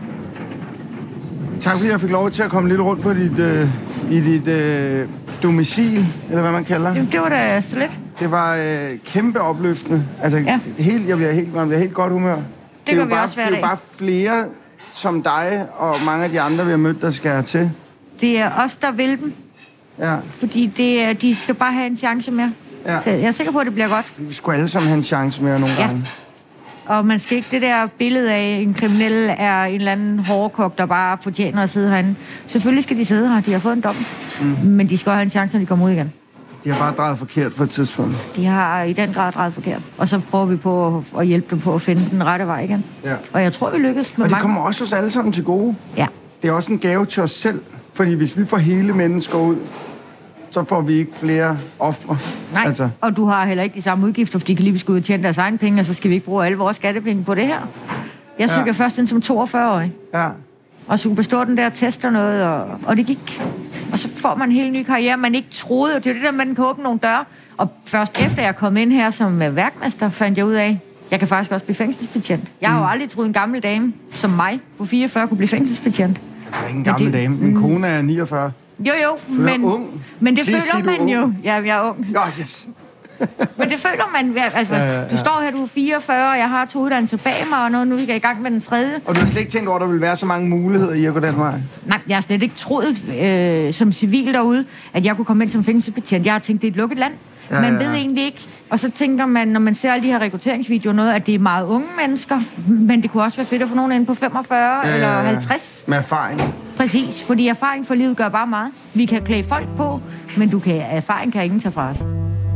Tak fordi jeg fik lov til at komme lidt rundt på dit domicil, eller hvad man kalder. Det var da så lidt. Det var kæmpe opløftende. Altså, jeg bliver helt godt humør. Det gør vi også hver dag. Det er jo bare flere som dig og mange af de andre, vi har mødt, der skal til. Det er os, der vil dem. Ja. Fordi de skal bare have en chance mere. Ja. Jeg er sikker på, at det bliver godt. Vi skulle alle sammen have en chance mere nogle gange. Og man skal ikke det der billede af, en kriminel er en eller anden hårdkok, der bare fortjener at sidde herinde. Selvfølgelig skal de sidde her. De har fået en dom. Men de skal have en chance, når de kommer ud igen. De har bare drejet forkert på et tidspunkt. De har i den grad drejet forkert. Og så prøver vi på at hjælpe dem på at finde den rette vej igen. Ja. Og jeg tror, vi lykkes med og det kommer også os alle sammen til gode. Ja. Det er også en gave til os selv. Fordi hvis vi får hele mennesker ud, så får vi ikke flere ofre. Nej, og du har heller ikke de samme udgifter, fordi de kan lige skulle ud og tjene deres egen penge, og så skal vi ikke bruge alle vores skattepenge på det her. Jeg søgte først ind som 42-årig. Ja. Og så kunne bestå den der test og noget, og det gik. Og så får man en helt ny karriere, man ikke troede. Det er det der, man kan åbne nogle døre. Og først efter jeg kom ind her som værkmester, fandt jeg ud af, jeg kan faktisk også blive fængselsbetjent. Jeg har jo aldrig troet, en gammel dame som mig på 44 kunne blive fængselsbetjent. Jeg er ikke en gammel dame. Min kone er 49. Jo, men det føler man jo. Ja, jeg er ung. Ja, yes. Men det føler man, altså, du står her, du er 44, og jeg har 2 uddannelser bag mig, og nu er vi i gang med den 3. Og du har slet ikke tænkt over, at der vil være så mange muligheder i at gå den vej? Nej, jeg har slet ikke troet som civil derude, at jeg kunne komme ind som fængselsbetjent. Jeg har tænkt, det er et lukket land. Man ved egentlig ikke. Og så tænker man, når man ser alle de her rekrutteringsvideoer, noget, at det er meget unge mennesker, men det kunne også være fedt at få nogen ind på 45 eller 50. Med erfaring. Præcis, fordi erfaring for livet gør bare meget. Vi kan klæde folk på, men erfaring kan ingen tage fra os.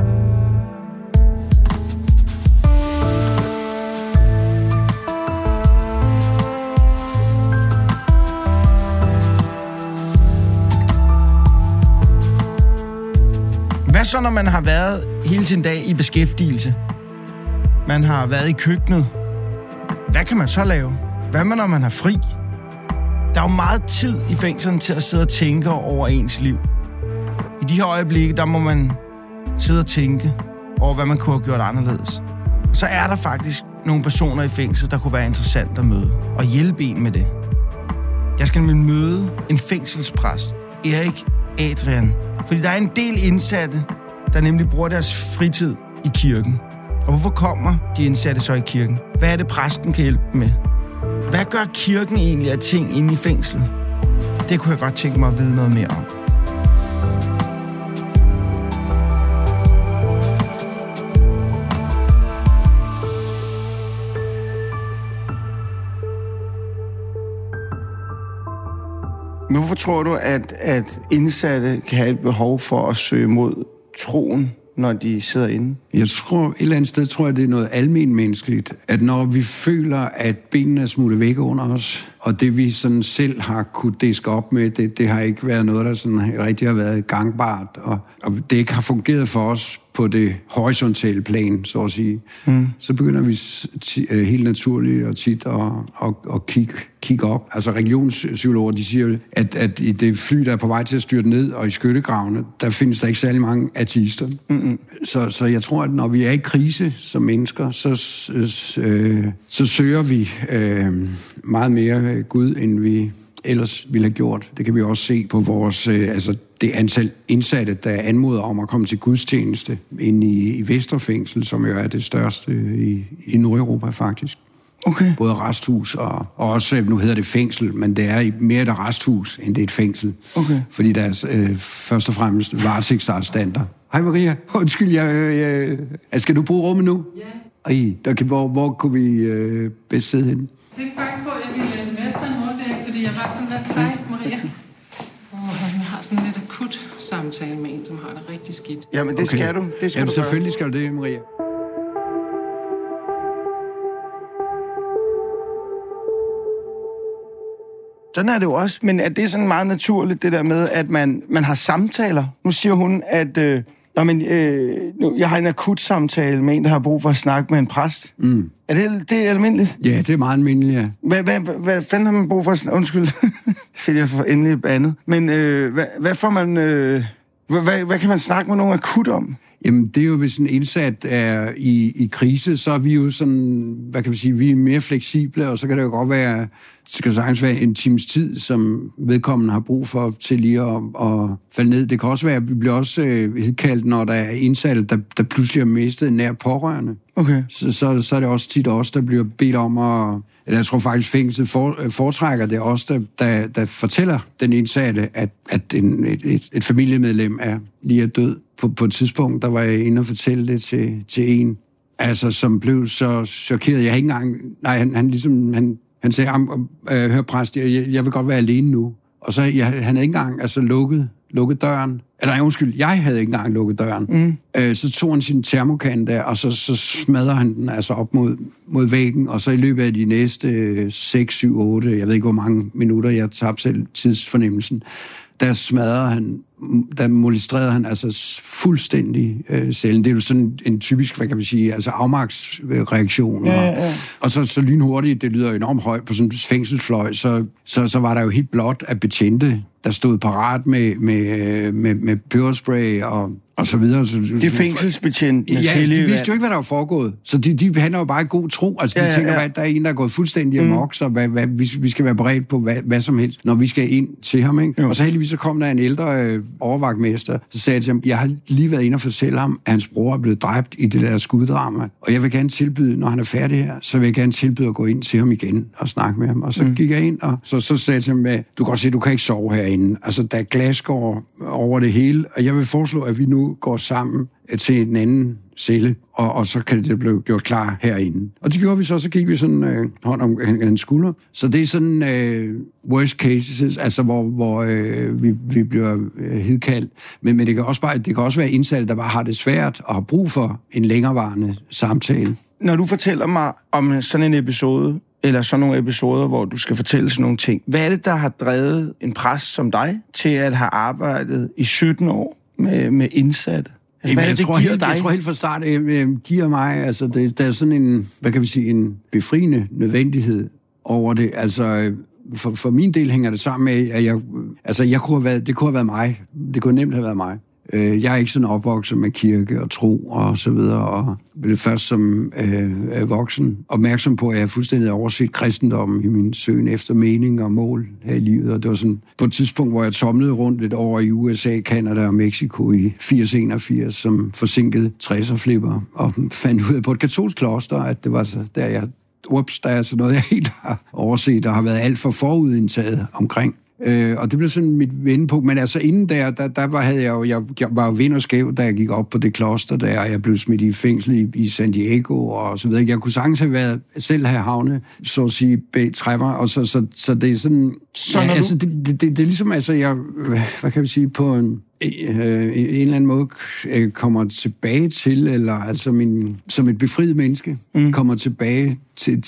Hvad så, når man har været hele sin dag i beskæftigelse? Man har været i køkkenet. Hvad kan man så lave? Hvad med, når man har fri? Der er jo meget tid i fængslerne til at sidde og tænke over ens liv. I de her øjeblikke, der må man sidde og tænke over, hvad man kunne have gjort anderledes. Og så er der faktisk nogle personer i fængsel, der kunne være interessant at møde og hjælpe en med det. Jeg skal nemlig møde en fængselspræst, Erik Adrian. Fordi der er en del indsatte, der nemlig bruger deres fritid i kirken. Og hvorfor kommer de indsatte så i kirken? Hvad er det, præsten kan hjælpe dem med? Hvad gør kirken egentlig af ting inde i fængslet? Det kunne jeg godt tænke mig at vide noget mere om. Men hvorfor tror du, at indsatte kan have et behov for at søge mod troen, når de sidder inde? Jeg tror, et eller andet sted tror jeg, det er noget almenmenneskeligt, at når vi føler, at benene er smuttet væk under os, og det vi sådan selv har kunne diske op med, det har ikke været noget, der sådan rigtig har været gangbart, og det ikke har fungeret for os på det horisontale plan, så at sige. Så begynder vi helt naturligt og tit at kigge op. Altså religionspsykologer, de siger, at i det fly, der er på vej til at styrte ned, og i skyttegravene, der findes der ikke særlig mange ateister. Så jeg tror, at når vi er i krise som mennesker, så søger vi meget mere Gud, end vi ellers ville have gjort. Det kan vi også se på vores, det antal indsatte, der anmoder om at komme til gudstjeneste inde i Vesterfængsel, som jo er det største i Nordeuropa faktisk. Okay. Både arresthus og også, nu hedder det fængsel, men det er mere et arresthus, end det er et fængsel. Okay. Fordi der er først og fremmest varetægtsarrestanter. Hej Maria, undskyld, skal du bruge rummet nu? Ja. Hvor kunne vi bedst sidde henne? Jeg tænkte faktisk på, at jeg ville sms'e en hos Erik, fordi jeg har sådan lidt, hej Maria. Jeg har sådan lidt akut samtale med en, som har det rigtig skidt. Jamen det skal du. Det skal Jamen, du selvfølgelig skal du det, Maria. Sådan er det jo også, men er det sådan meget naturligt, det der med, at man har samtaler? Nu siger hun, at jeg har en akut samtale med en, der har brug for at snakke med en præst. Er det almindeligt? Ja, det er meget almindeligt, ja. Hvad fanden har man brug for at snakke? Undskyld, fordi jeg får endelig bandet. Men hvad får man... Hvad kan man snakke med nogen akut om? Jamen, det er jo, hvis en indsat er i krise, så er vi jo sådan, hvad kan vi sige, vi er mere fleksible, og så kan det jo godt være, det skal sagtens være en times tid, som vedkommende har brug for til lige at falde ned. Det kan også være, at vi bliver også kaldt, når der er indsatte, der pludselig har mistet en nær pårørende. Okay. Så er det også tit os, der bliver bedt om at... Eller jeg tror faktisk, fængslet foretrækker det også, der fortæller den indsatte, at et familiemedlem lige er død. På et tidspunkt, der var jeg inde og fortælle det til en, altså, som blev så chokeret. Jeg har ikke engang... Nej, han sagde, hør præst, jeg vil godt være alene nu. Og så han havde ikke engang lukket døren. Eller undskyld, jeg havde ikke engang lukket døren. Så tog han sin termokan der, og så smadrer han den altså op mod væggen, og så i løbet af de næste 6, 7, 8, jeg ved ikke hvor mange minutter, jeg tabte selv tidsfornemmelsen, der molestrerede han altså fuldstændig cellen. Det er jo sådan en typisk, hvad kan man sige, altså afmagtsreaktion. Ja. Og så lynhurtigt, det lyder enormt højt på sådan en fængselsfløj, så var der jo helt blot af betjente, der stod parat med peberspray og så videre. Det er fængselsbetjentenes hellige. Ja, de vidste jo ikke, hvad der var foregået. Så de handler jo bare i god tro. Altså, de tænker, at der er en, der er gået fuldstændig amok, så vi skal være beredt på hvad som helst, når vi skal ind til ham. Ikke? Og så heldigvis så kom der en ældre overvagtmester, så sagde jeg til ham, jeg har lige været inde og fortælle ham, at hans bror er blevet dræbt i det der skuddrama. Og jeg vil gerne tilbyde, når han er færdig her, så vil jeg gerne tilbyde at gå ind til ham igen og snakke med ham. Og så gik jeg ind, og så sagde jeg til ham, du kan godt se, du kan ikke sove herinde. Altså, der er glasskår over det hele, og jeg vil foreslå, at vi nu nu går sammen til en anden celle, og så kan det blive gjort klar herinde. Og det gjorde vi så gik vi sådan hånd om en skulder. Så det er sådan worst cases, altså hvor vi bliver hidkaldt. Men det kan også være indsatte, der bare har det svært og har brug for en længerevarende samtale. Når du fortæller mig om sådan en episode, eller sådan nogle episoder, hvor du skal fortælle sådan nogle ting, hvad er det, der har drevet en præst som dig til at have arbejdet i 17 år med indsatte? Altså, jeg tror helt fra start, giver mig, altså der er sådan en, hvad kan vi sige, en befriende nødvendighed over det. Altså, for min del hænger det sammen med, at det kunne have været mig. Det kunne nemt have været mig. Jeg er ikke sådan opvokset med kirke og tro og så videre, og blev først som voksen opmærksom på, at jeg fuldstændig overset kristendommen i min søgen efter mening og mål her i livet. Og det var sådan på et tidspunkt, hvor jeg tomlede rundt lidt over i USA, Canada og Mexico i 80-81 som forsinket 60'er-flipper, og fandt ud af på et katolsk kloster, at det var så der der er så noget, jeg helt har overset og har været alt for forudindtaget omkring. Og det blev sådan mit vendepunkt. Men altså inden jeg var jo vind og skæv, da jeg gik op på det kloster der, og jeg blev smidt i fængsel i San Diego og så videre. Jeg kunne sagtens selv have havnet, så at sige, bag trapper, og så det er sådan... Det er ligesom, hvad kan vi sige, på en eller anden måde kommer tilbage til, eller altså som et befriet menneske, kommer tilbage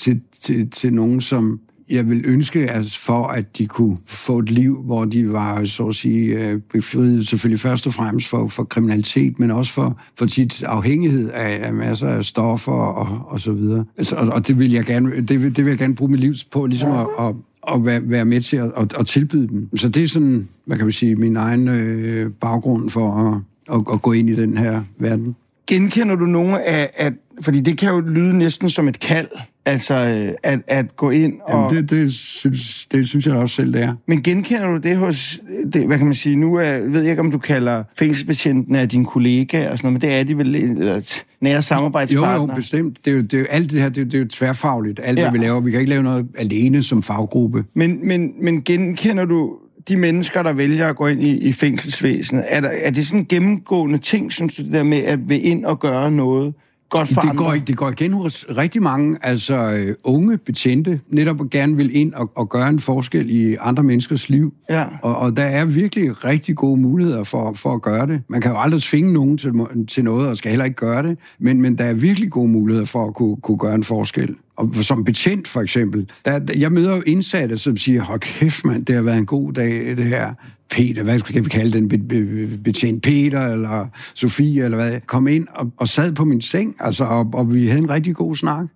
til nogen, som jeg vil ønske, altså for at de kunne få et liv, hvor de var, så at sige, befriet selvfølgelig først og fremmest for kriminalitet, men også for sit afhængighed af masser af stoffer og så videre. Altså, og det vil jeg gerne bruge mit liv på, ligesom at være med til at tilbyde dem. Så det er sådan, hvad kan vi sige, min egen baggrund for at gå ind i den her verden. Genkender du nogle af fordi det kan jo lyde næsten som et kald, altså at gå ind og... Jamen det synes jeg også selv, det er. Men genkender du det hos... hvad kan man sige? Nu ved jeg ikke, om du kalder fængselsbetjentene af dine kollegaer og sådan noget, men det er de vel nære samarbejdspartnere? Jo, bestemt. Det er jo alt det her, det er jo tværfagligt. Alt, hvad vi laver. Vi kan ikke lave noget alene som faggruppe. Men genkender du de mennesker, der vælger at gå ind i fængselsvæsenet? Er det sådan en gennemgående ting, synes du, det der med at vil ind og gøre noget godt for andre? Det går igen hos rigtig mange unge betjente, netop gerne vil ind og gøre en forskel i andre menneskers liv. Ja. Og der er virkelig rigtig gode muligheder for at gøre det. Man kan jo aldrig tvinge nogen til noget, og skal heller ikke gøre det, men der er virkelig gode muligheder for at kunne gøre en forskel. Og som betjent, for eksempel. Jeg møder jo indsatte, som siger, hold kæft, mand, det har været en god dag, det her. Peter, hvad skal vi kalde den? Betjent Peter, eller Sofie, eller hvad? Kom ind og sad på min seng, altså, og vi havde en rigtig god snak.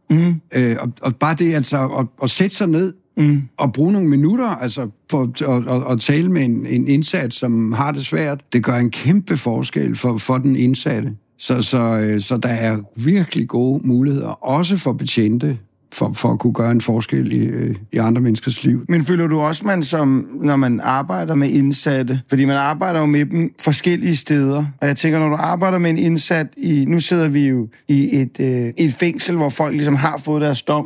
Og bare det, altså, at sætte sig ned, og bruge nogle minutter, altså, for at tale med en indsat, som har det svært, det gør en kæmpe forskel for den indsatte. Så der er virkelig gode muligheder, også for betjente, for at kunne gøre en forskel i andre menneskers liv. Men føler du også, når man arbejder med indsatte, fordi man arbejder jo med dem forskellige steder, og jeg tænker, når du arbejder med en indsat nu sidder vi jo i et fængsel, hvor folk ligesom har fået deres dom,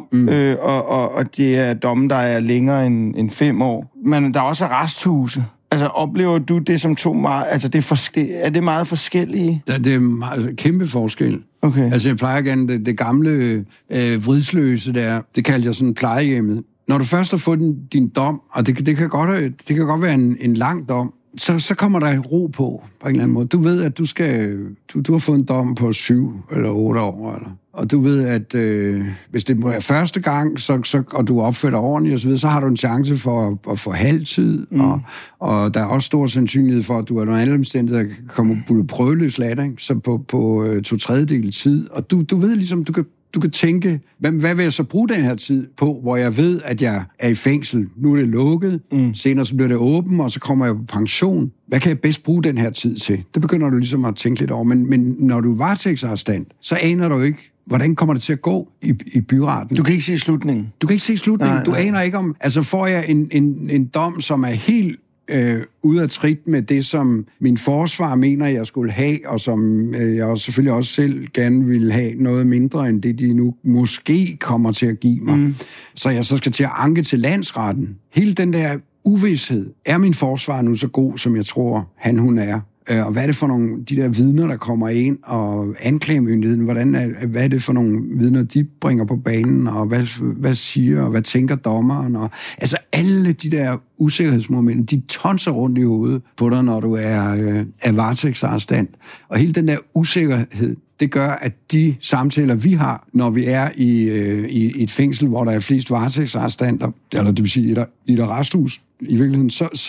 og det er domme, der er længere end 5 år. Men der er også arresthuse. Altså, oplever du det som to meget... Altså, er det meget forskellige? Det er kæmpe forskel. Okay. Altså, jeg plejer gerne det gamle vridsløse der. Det kaldte jeg sådan plejehjemmet. Når du først har fået din dom, og det kan godt være en lang dom, så kommer der ro på en eller anden måde. Du ved, at du har fået en dom på 7 eller 8 år, og du ved, at hvis det er første gang, og du opfører dig ordentligt og så videre, så har du en chance for at få halvtid, og der er også stor sandsynlighed for, at du er nogle andre omstændigheder, der kommer prøveløsladt, ikke? Så på 2/3 tid. Og du ved ligesom, du kan tænke, hvad vil jeg så bruge den her tid på, hvor jeg ved, at jeg er i fængsel. Nu er det lukket, senere så bliver det åbent, og så kommer jeg på pension. Hvad kan jeg bedst bruge den her tid til? Det begynder du ligesom at tænke lidt over. Men når du er varetægtsarrestant, så aner du ikke, hvordan kommer det til at gå i byretten. Du kan ikke se slutningen. Du aner ikke om... Altså får jeg en dom, som er helt ude af trit med det, som min forsvar mener, jeg skulle have, og som jeg selvfølgelig også selv gerne ville have noget mindre, end det, de nu måske kommer til at give mig. Så jeg så skal til at anke til landsretten. Hele den der uvished. Er min forsvar nu så god, som jeg tror, hun er? Og hvad er det for nogle, de der vidner, der kommer ind, og anklagemyndigheden, hvad er det for nogle vidner, de bringer på banen, og hvad siger, og hvad tænker dommeren, og altså alle de der usikkerhedsmomenter, de tonser rundt i hovedet på dig, når du er varetægtsarrestant. Og hele den der usikkerhed, det gør, at de samtaler, vi har, når vi er i et fængsel, hvor der er flest varetægtsarrestanter, eller det vil sige i et arresthus, i virkeligheden,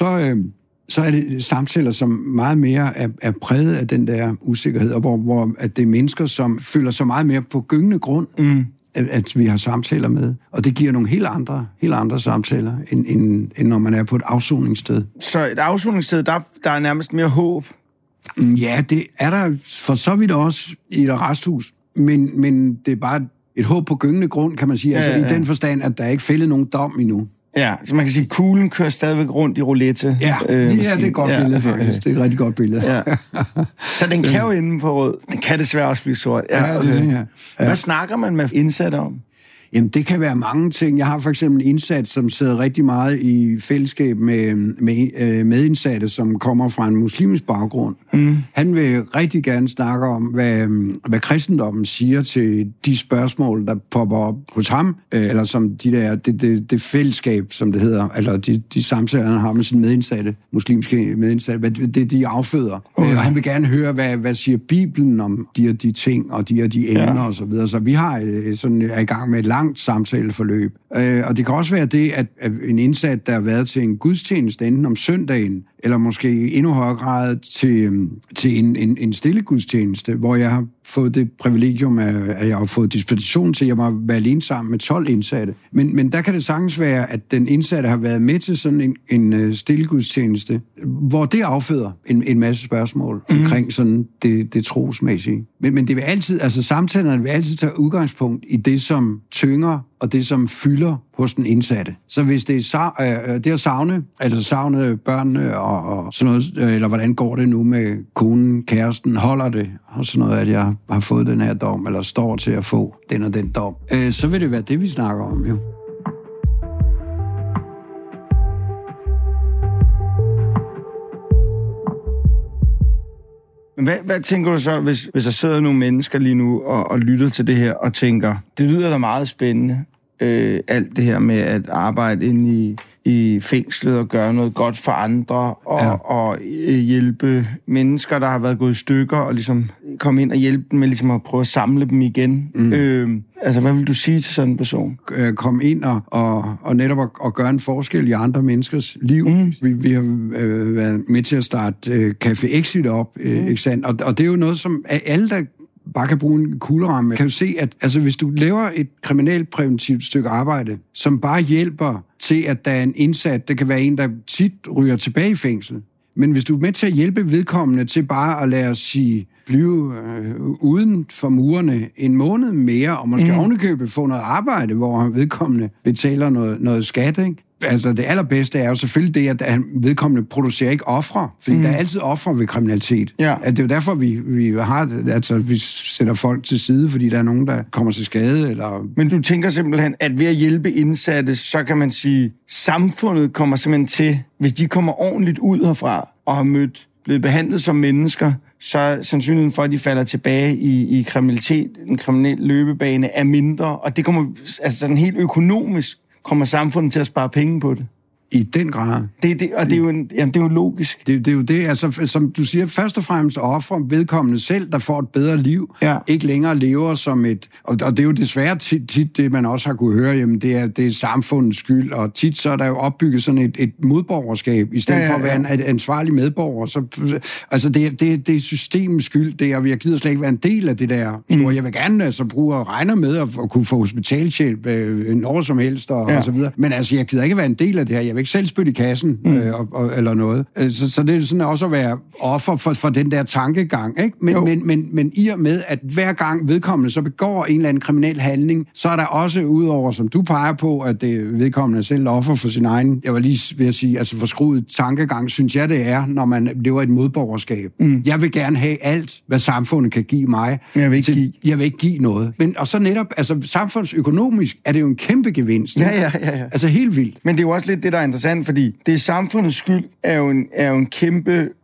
så er det samtaler, som meget mere er præget af den der usikkerhed, og hvor at det er mennesker, som føler sig meget mere på gyngende grund, at vi har samtaler med. Og det giver nogle helt andre samtaler, end når man er på et afsoningssted. Så et afsoningssted, der er nærmest mere håb? Ja, det er der for så vidt også i et arresthus, men det er bare et håb på gyngende grund, kan man sige. Altså i den forstand, at der ikke fældet nogen dom endnu. Ja, så man kan sige, at kuglen kører stadigvæk rundt i roulette. Ja, det er et godt billede, faktisk. Det er et rigtig godt billede. Ja. Så den kan jo inden for rød. Den kan desværre også blive sort. Ja, okay. Hvad snakker man med indsatte om? Jamen, det kan være mange ting. Jeg har for eksempel en indsat, som sidder rigtig meget i fællesskab med medindsatte, som kommer fra en muslimsk baggrund. Han vil rigtig gerne snakke om, hvad kristendommen siger til de spørgsmål, der popper op hos ham, eller som det fællesskab, som det hedder, eller de samtaler, han har med sine medindsatte, muslimske medindsatte, det de afføder. Og han vil gerne høre, hvad siger Bibelen om de og de ting, og de og de emner, og så videre. Så vi har er i gang med et langt samtaleforløb. Og det kan også være det, at en indsat, der har været til en gudstjeneste, enten om søndagen, eller måske i endnu højere grad til en stille gudstjeneste, hvor jeg har fået det privilegium, at jeg har fået dispensation til, at jeg må være alene sammen med 12 indsatte. Men der kan det sagtens være, at den indsatte har været med til sådan en stille gudstjeneste, hvor det afføder en masse spørgsmål omkring sådan det trosmæssige. Men det vil altid, altså samtalerne vil altid tage udgangspunkt i det, som tynger og det, som fylder hos den indsatte. Så hvis det er det at savne børnene og sådan noget, eller hvordan går det nu med konen, kæresten, holder det, og sådan noget, at jeg har fået den her dom, eller står til at få den og den dom, så vil det være det, vi snakker om, jo. Hvad tænker du så, hvis der sidder nogle mennesker lige nu og lytter til det her og tænker, det lyder da meget spændende, alt det her med at arbejde inde i fængslet og gøre noget godt for andre og hjælpe mennesker, der har været gået i stykker, og ligesom komme ind og hjælpe dem med ligesom at prøve at samle dem igen. Altså, hvad vil du sige til sådan en person? Komme ind og netop at gøre en forskel i andre menneskers liv. Vi har været med til at starte Café Exit op, ikke sandt? Og det er jo noget, som alle, der bare kan bruge en kugleramme, kan jo se, at altså, hvis du laver et kriminalpræventivt stykke arbejde, som bare hjælper til, at der er en indsat, det kan være en, der tit ryger tilbage i fængsel, men hvis du er med til at hjælpe vedkommende til bare at lade os sige, blive uden for murene en måned mere, og måske ovenikøbet få noget arbejde, hvor vedkommende betaler noget skat, ikke? Altså, det allerbedste er jo selvfølgelig det, at vedkommende producerer ikke ofre, fordi der er altid ofre ved kriminalitet. Ja. At det er jo derfor, vi har det, altså, vi sætter folk til side, fordi der er nogen, der kommer til skade. Eller... Men du tænker simpelthen, at ved at hjælpe indsatte, så kan man sige, samfundet kommer simpelthen til, hvis de kommer ordentligt ud herfra og har blevet behandlet som mennesker, så sandsynligheden for, at de falder tilbage i kriminalitet, en kriminel løbebane, er mindre, og det kommer altså sådan helt økonomisk, kommer samfundet til at spare penge på det. I den grad. Det er jo logisk. Det er jo det, altså, som du siger, først og fremmest offer vedkommende selv, der får et bedre liv, ikke længere lever som et... Og det er jo desværre tit det, man også har kunne høre, jamen det er samfundets skyld, og tit så er der jo opbygget sådan et modborgerskab, i stedet for at være en ansvarlig medborger. Så, altså det er systemets skyld, jeg gider slet ikke være en del af det der store. Jeg vil gerne altså bruge og regner med at kunne få hospitalshjælp når som helst, og så videre. Men altså, jeg gider ikke være en del af det her. Jeg vil ikke selv spytte i kassen, eller noget. Så det er sådan også at være offer for den der tankegang, ikke? Men i og med, at hver gang vedkommende så begår en eller anden kriminel handling, så er der også, udover, som du peger på, at det vedkommende selv offer for sin egen, jeg var lige ved at sige, altså forskruet tankegang, synes jeg det er, når man lever et modborgerskab. Jeg vil gerne have alt, hvad samfundet kan give mig. Jeg vil ikke give noget. Og så netop, altså samfundsøkonomisk er det jo en kæmpe gevinst. Ja. Altså helt vildt. Men det er jo også lidt det, der er interessant, fordi det samfundets skyld er jo en kæmpe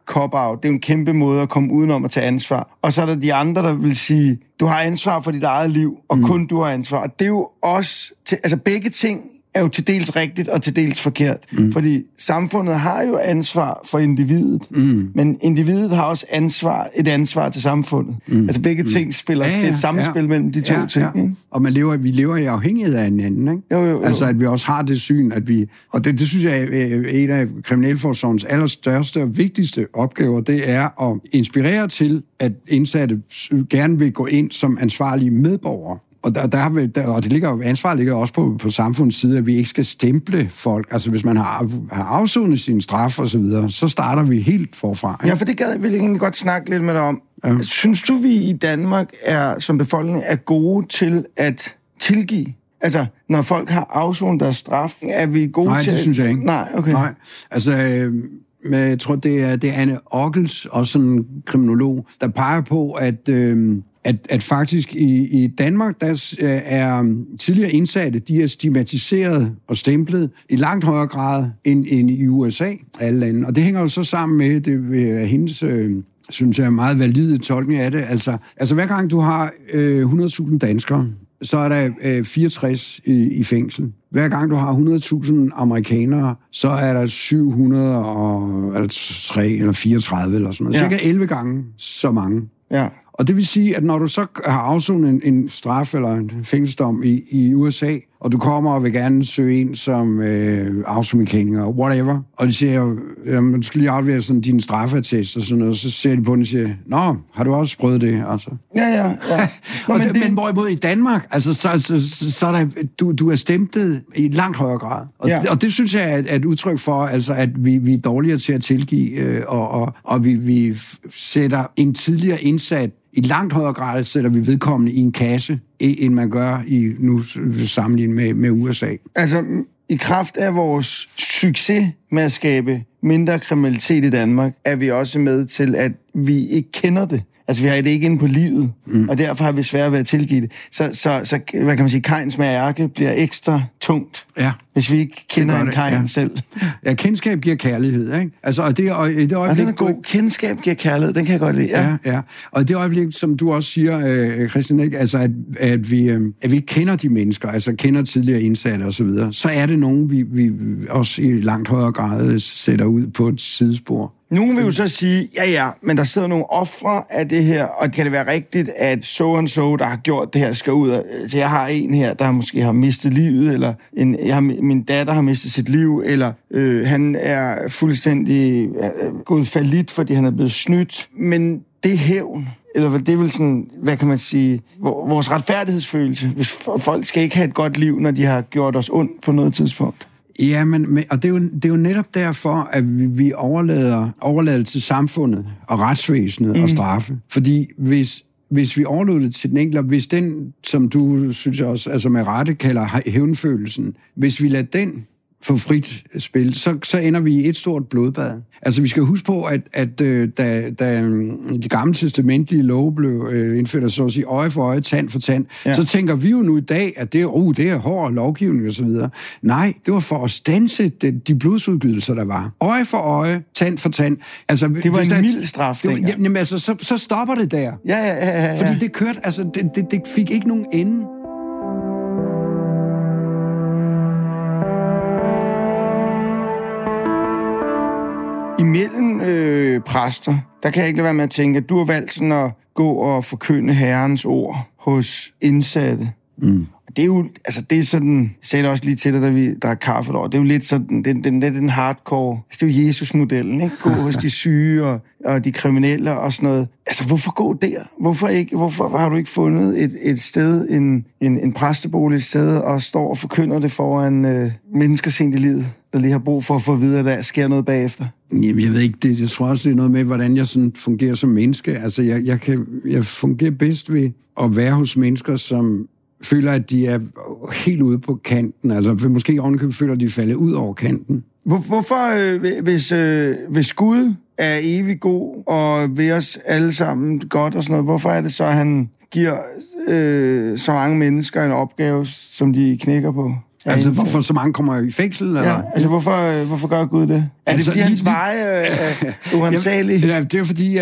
cop-out. Det er jo en kæmpe måde at komme udenom at tage ansvar. Og så er der de andre, der vil sige, du har ansvar for dit eget liv, og kun du har ansvar. Og det er jo også... Altså begge ting er jo til dels rigtigt og til dels forkert. Fordi samfundet har jo ansvar for individet, men individet har også et ansvar til samfundet. Altså begge ting spiller, det er et samspil mellem de to ting. Ikke? Og vi lever i afhængighed af hinanden, ikke? Jo. Altså at vi også har det syn, at vi... Og det synes jeg er en af kriminalforsorgens allerstørste og vigtigste opgaver, det er at inspirere til, at indsatte gerne vil gå ind som ansvarlige medborgere. Og ansvaret ligger også på samfundets side, at vi ikke skal stemple folk. Altså hvis man har afsonet sin straf og så videre, så starter vi helt forfra. Ja, for det vil jeg egentlig godt snakke lidt med dig om. Ja. Synes du, vi i Danmark som befolkning er gode til at tilgive? Altså, når folk har afsonet deres straf, er vi gode til... Nej, det synes jeg ikke. Nej, okay. Nej, altså... jeg tror, det er Anne Ockels, også en kriminolog, der peger på, at faktisk i Danmark, der er tidligere indsatte, de er stigmatiseret og stemplet i langt højere grad end i USA, alle lande. Og det hænger jo så sammen med hendes, synes jeg, meget valide tolkning af det. Altså hver gang du har 100.000 danskere, så er der 64 i fængsel. Hver gang du har 100.000 amerikanere, så er der 703 eller 34 eller sådan noget. Ja. Cirka 11 gange så mange. Ja. Og det vil sige, at når du så har afsonet en straf eller en fængselsdom i USA, og du kommer og vil gerne søge ind som automekaniker, whatever, og de siger, jamen, du skal lige aflevere sådan din straffeattest og sådan noget, så ser de på den og siger, nå, har du også prøvet det? Altså. Ja. Men hvorimod i Danmark, altså, så er der, du er stemplet i langt højere grad. Og det synes jeg er et udtryk for, altså, at vi er dårligere til at tilgive, og vi sætter en tidligere indsat i langt højere grad sætter vi vedkommende i en kasse, end man gør nu sammenlignet med USA. Altså, i kraft af vores succes med at skabe mindre kriminalitet i Danmark, er vi også med til, at vi ikke kender det. Altså, vi har det ikke inde på livet, og derfor har vi svært ved at tilgive det. Så hvad kan man sige, Kains med ærke bliver ekstra tungt, hvis vi ikke kender en Kain selv. Ja, kendskab giver kærlighed, ikke? Altså, og det øjeblik... Og den er god. Kendskab giver kærlighed, den kan jeg godt lide. Ja. Og det øjeblik, som du også siger, Christian, ikke? Altså, at vi ikke kender de mennesker, altså kender tidligere indsatte og så videre, så er det nogen, vi også i langt højere grad sætter ud på et sidespor. Nogen vil jo så sige, men der sidder nogle ofre af det her, og kan det være rigtigt, at so and so, der har gjort det her, skal ud af... Så jeg har en her, der måske har mistet livet, eller min datter har mistet sit liv, eller han er fuldstændig gået fallit, fordi han er blevet snydt. Men det er hævn, eller det er vel sådan, hvad kan man sige, vores retfærdighedsfølelse, hvis folk skal ikke have et godt liv, når de har gjort os ondt på noget tidspunkt. Ja, og det er jo netop derfor, at vi overlader til samfundet og retsvæsenet og straffe. Fordi hvis vi overlod det til den enkelte, hvis den, som du synes også, altså med rette kalder hævnfølelsen, hvis vi lader den få frit spil, så ender vi i et stort blodbad. Altså, vi skal huske på, at da de gamle testamentlige love blev indført, så at sige, øje for øje, tand for tand, så tænker vi jo nu i dag, at det er hård lovgivning og så videre. Nej, det var for at standse de blodsudgydelser, der var. Øje for øje, tand for tand. Altså, det var en mild straf, jamen, altså, så stopper det der. Ja. Fordi det kørte, altså, det fik ikke nogen ende. Imellem præster, der kan jeg ikke lade være med at tænke, at du har valgt sådan at gå og forkynde Herrens ord hos indsatte. Det er jo, altså det er sådan, jeg sagde det også lige til dig, da der er kaffe derovre, det er jo lidt sådan, den hardcore, altså det er jo Jesus-modellen, ikke? Gå hos de syge og de kriminelle og sådan noget. Altså hvorfor gå der? Hvorfor har du ikke fundet et sted, en præstebolig et sted, og står og forkynder det foran mennesker sent i livet, der lige har brug for at få at vide, at der sker noget bagefter? Jamen, jeg ved ikke, jeg tror også, det er noget med, hvordan jeg sådan fungerer som menneske. Altså, jeg fungerer bedst ved at være hos mennesker, som føler, at de er helt ude på kanten. Altså, måske ovenikøbet føler, at de falder ud over kanten. Hvorfor, hvis Gud er evig god, og ved os alle sammen godt og sådan noget, hvorfor er det så, at han giver så mange mennesker en opgave, som de knækker på? Altså, hvorfor så mange kommer i fængsel? Eller? Ja, altså, hvorfor gør Gud det? Er det fordi, hans veje er uansagelige? Ja, det er fordi,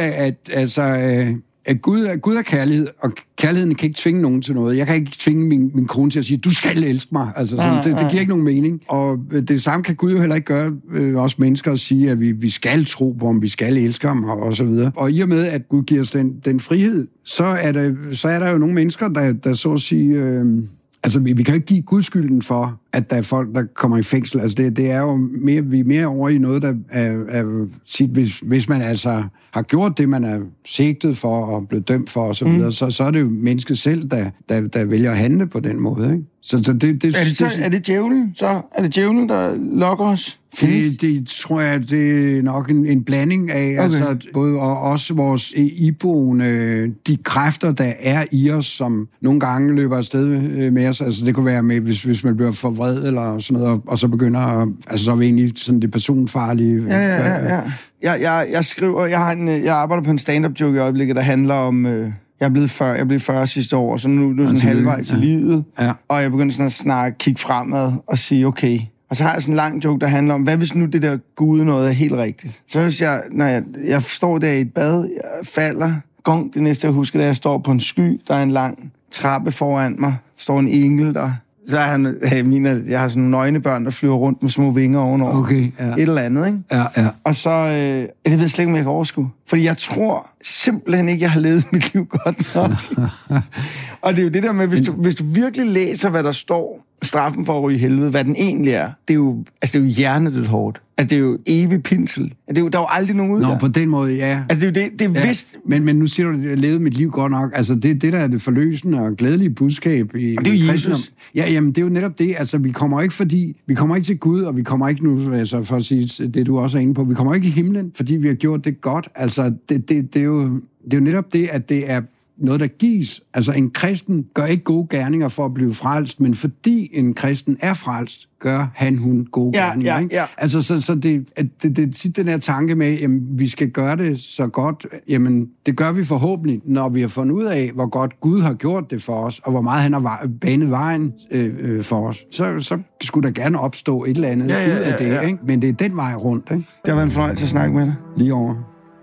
at Gud er kærlighed, og kærligheden kan ikke tvinge nogen til noget. Jeg kan ikke tvinge min kone til at sige, du skal elske mig. Altså, det giver ikke nogen mening. Og det samme kan Gud jo heller ikke gøre os mennesker, at sige, at vi skal tro på ham, vi skal elske ham, og så videre. Og i og med, at Gud giver os den frihed, så er der jo nogle mennesker, der så at sige... Altså, vi kan jo ikke give Gud skylden for, at der er folk, der kommer i fængsel. Altså, det er jo mere, vi er mere over i noget, der er hvis man altså har gjort det, man er sigtet for og blevet dømt for osv., så er det jo mennesket selv, der vælger at handle på den måde, ikke? Så er det djævlen, så? Er det djævlen, der lokker os? Det tror jeg, det er nok en blanding af, okay. Altså både og også vores iboende, de kræfter, der er i os, som nogle gange løber afsted med os. Altså det kunne være med, hvis man bliver for vred eller sådan noget, og så begynder at, altså så er vi egentlig sådan det personfarlige. Ja. Jeg skriver, jeg arbejder på en stand-up joke i øjeblikket, der handler om... Jeg blev 40 sidste år, så nu er sådan halvvejs til livet. Ja. Og jeg begynder sådan at snakke, kigge fremad og sige, okay. Og så har jeg sådan en lang joke, der handler om, hvad hvis nu det der Gud noget er helt rigtigt? Så hvis når jeg står der i et bad, jeg falder, gong, det næste jeg husker, da jeg står på en sky, der er en lang trappe foran mig, står en engel der. Så jeg har sådan nogle nøgnebørn, der flyver rundt med små vinger ovenover. Okay, ja. Et eller andet, ikke? Ja. Og så, det ved jeg slet ikke, om jeg kan overskue. Fordi jeg tror simpelthen ikke, jeg har levet mit liv godt nok. Og det er jo det der med, hvis du virkelig læser, hvad der står, straffen for at ryge i helvede, hvad den egentlig er, det er jo hjernedødt hårdt. Altså, det er jo evig pinsel. Der er jo aldrig nogen ud der. Nå, på den måde, ja. Altså, det er jo det er vist... Men nu siger du, at jeg levede mit liv godt nok. Altså, det der er det forløsende og glædelige budskab i... Og det er jo Jesus. Ja, jamen, det er jo netop det. Altså, vi kommer ikke til Gud, og vi kommer ikke nu, altså, for at sige det, du også er inde på, vi kommer ikke i himlen, fordi vi har gjort det godt. Altså, det er jo netop det, at det er noget, der gives. Altså, en kristen gør ikke gode gerninger for at blive frelst, men fordi en kristen er frelst, gør hun gode gerninger. Ikke? Ja. Altså, så det er tit den her tanke med, jamen, vi skal gøre det så godt. Jamen, det gør vi forhåbentlig, når vi har fundet ud af, hvor godt Gud har gjort det for os, og hvor meget han har banet vejen for os. Så skulle der gerne opstå et eller andet ud af det. Ikke? Men det er den vej rundt. Ikke? Det har været en fornøjelse at snakke med dig. Lige over.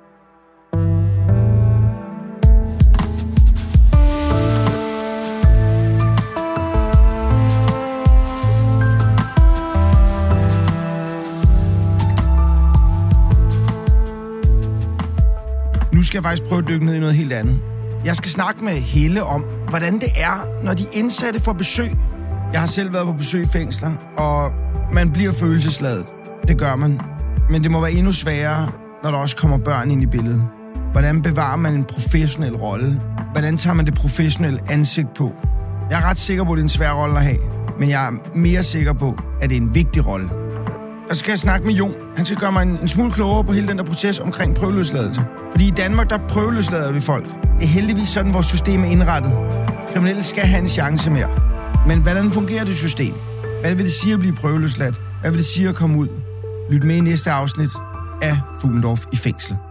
Nu skal jeg faktisk prøve at dykke ned i noget helt andet. Jeg skal snakke med Helle om, hvordan det er, når de indsatte får besøg. Jeg har selv været på besøg i fængsler, og man bliver følelsesladet. Det gør man. Men det må være endnu sværere, når der også kommer børn ind i billedet. Hvordan bevarer man en professionel rolle? Hvordan tager man det professionelle ansigt på? Jeg er ret sikker på, at det er en svær rolle at have, men jeg er mere sikker på, at det er en vigtig rolle. Og så skal jeg snakke med Jon. Han skal gøre mig en smule klogere på hele den der proces omkring prøveløsladelse. Fordi i Danmark, der prøveløslader vi folk. Det er heldigvis sådan, vores system er indrettet. Kriminelle skal have en chance mere. Men hvordan fungerer det system? Hvad vil det sige at blive prøveløsladt? Hvad vil det sige at komme ud? Lyt med i næste afsnit af Fuglendorf i fængslet.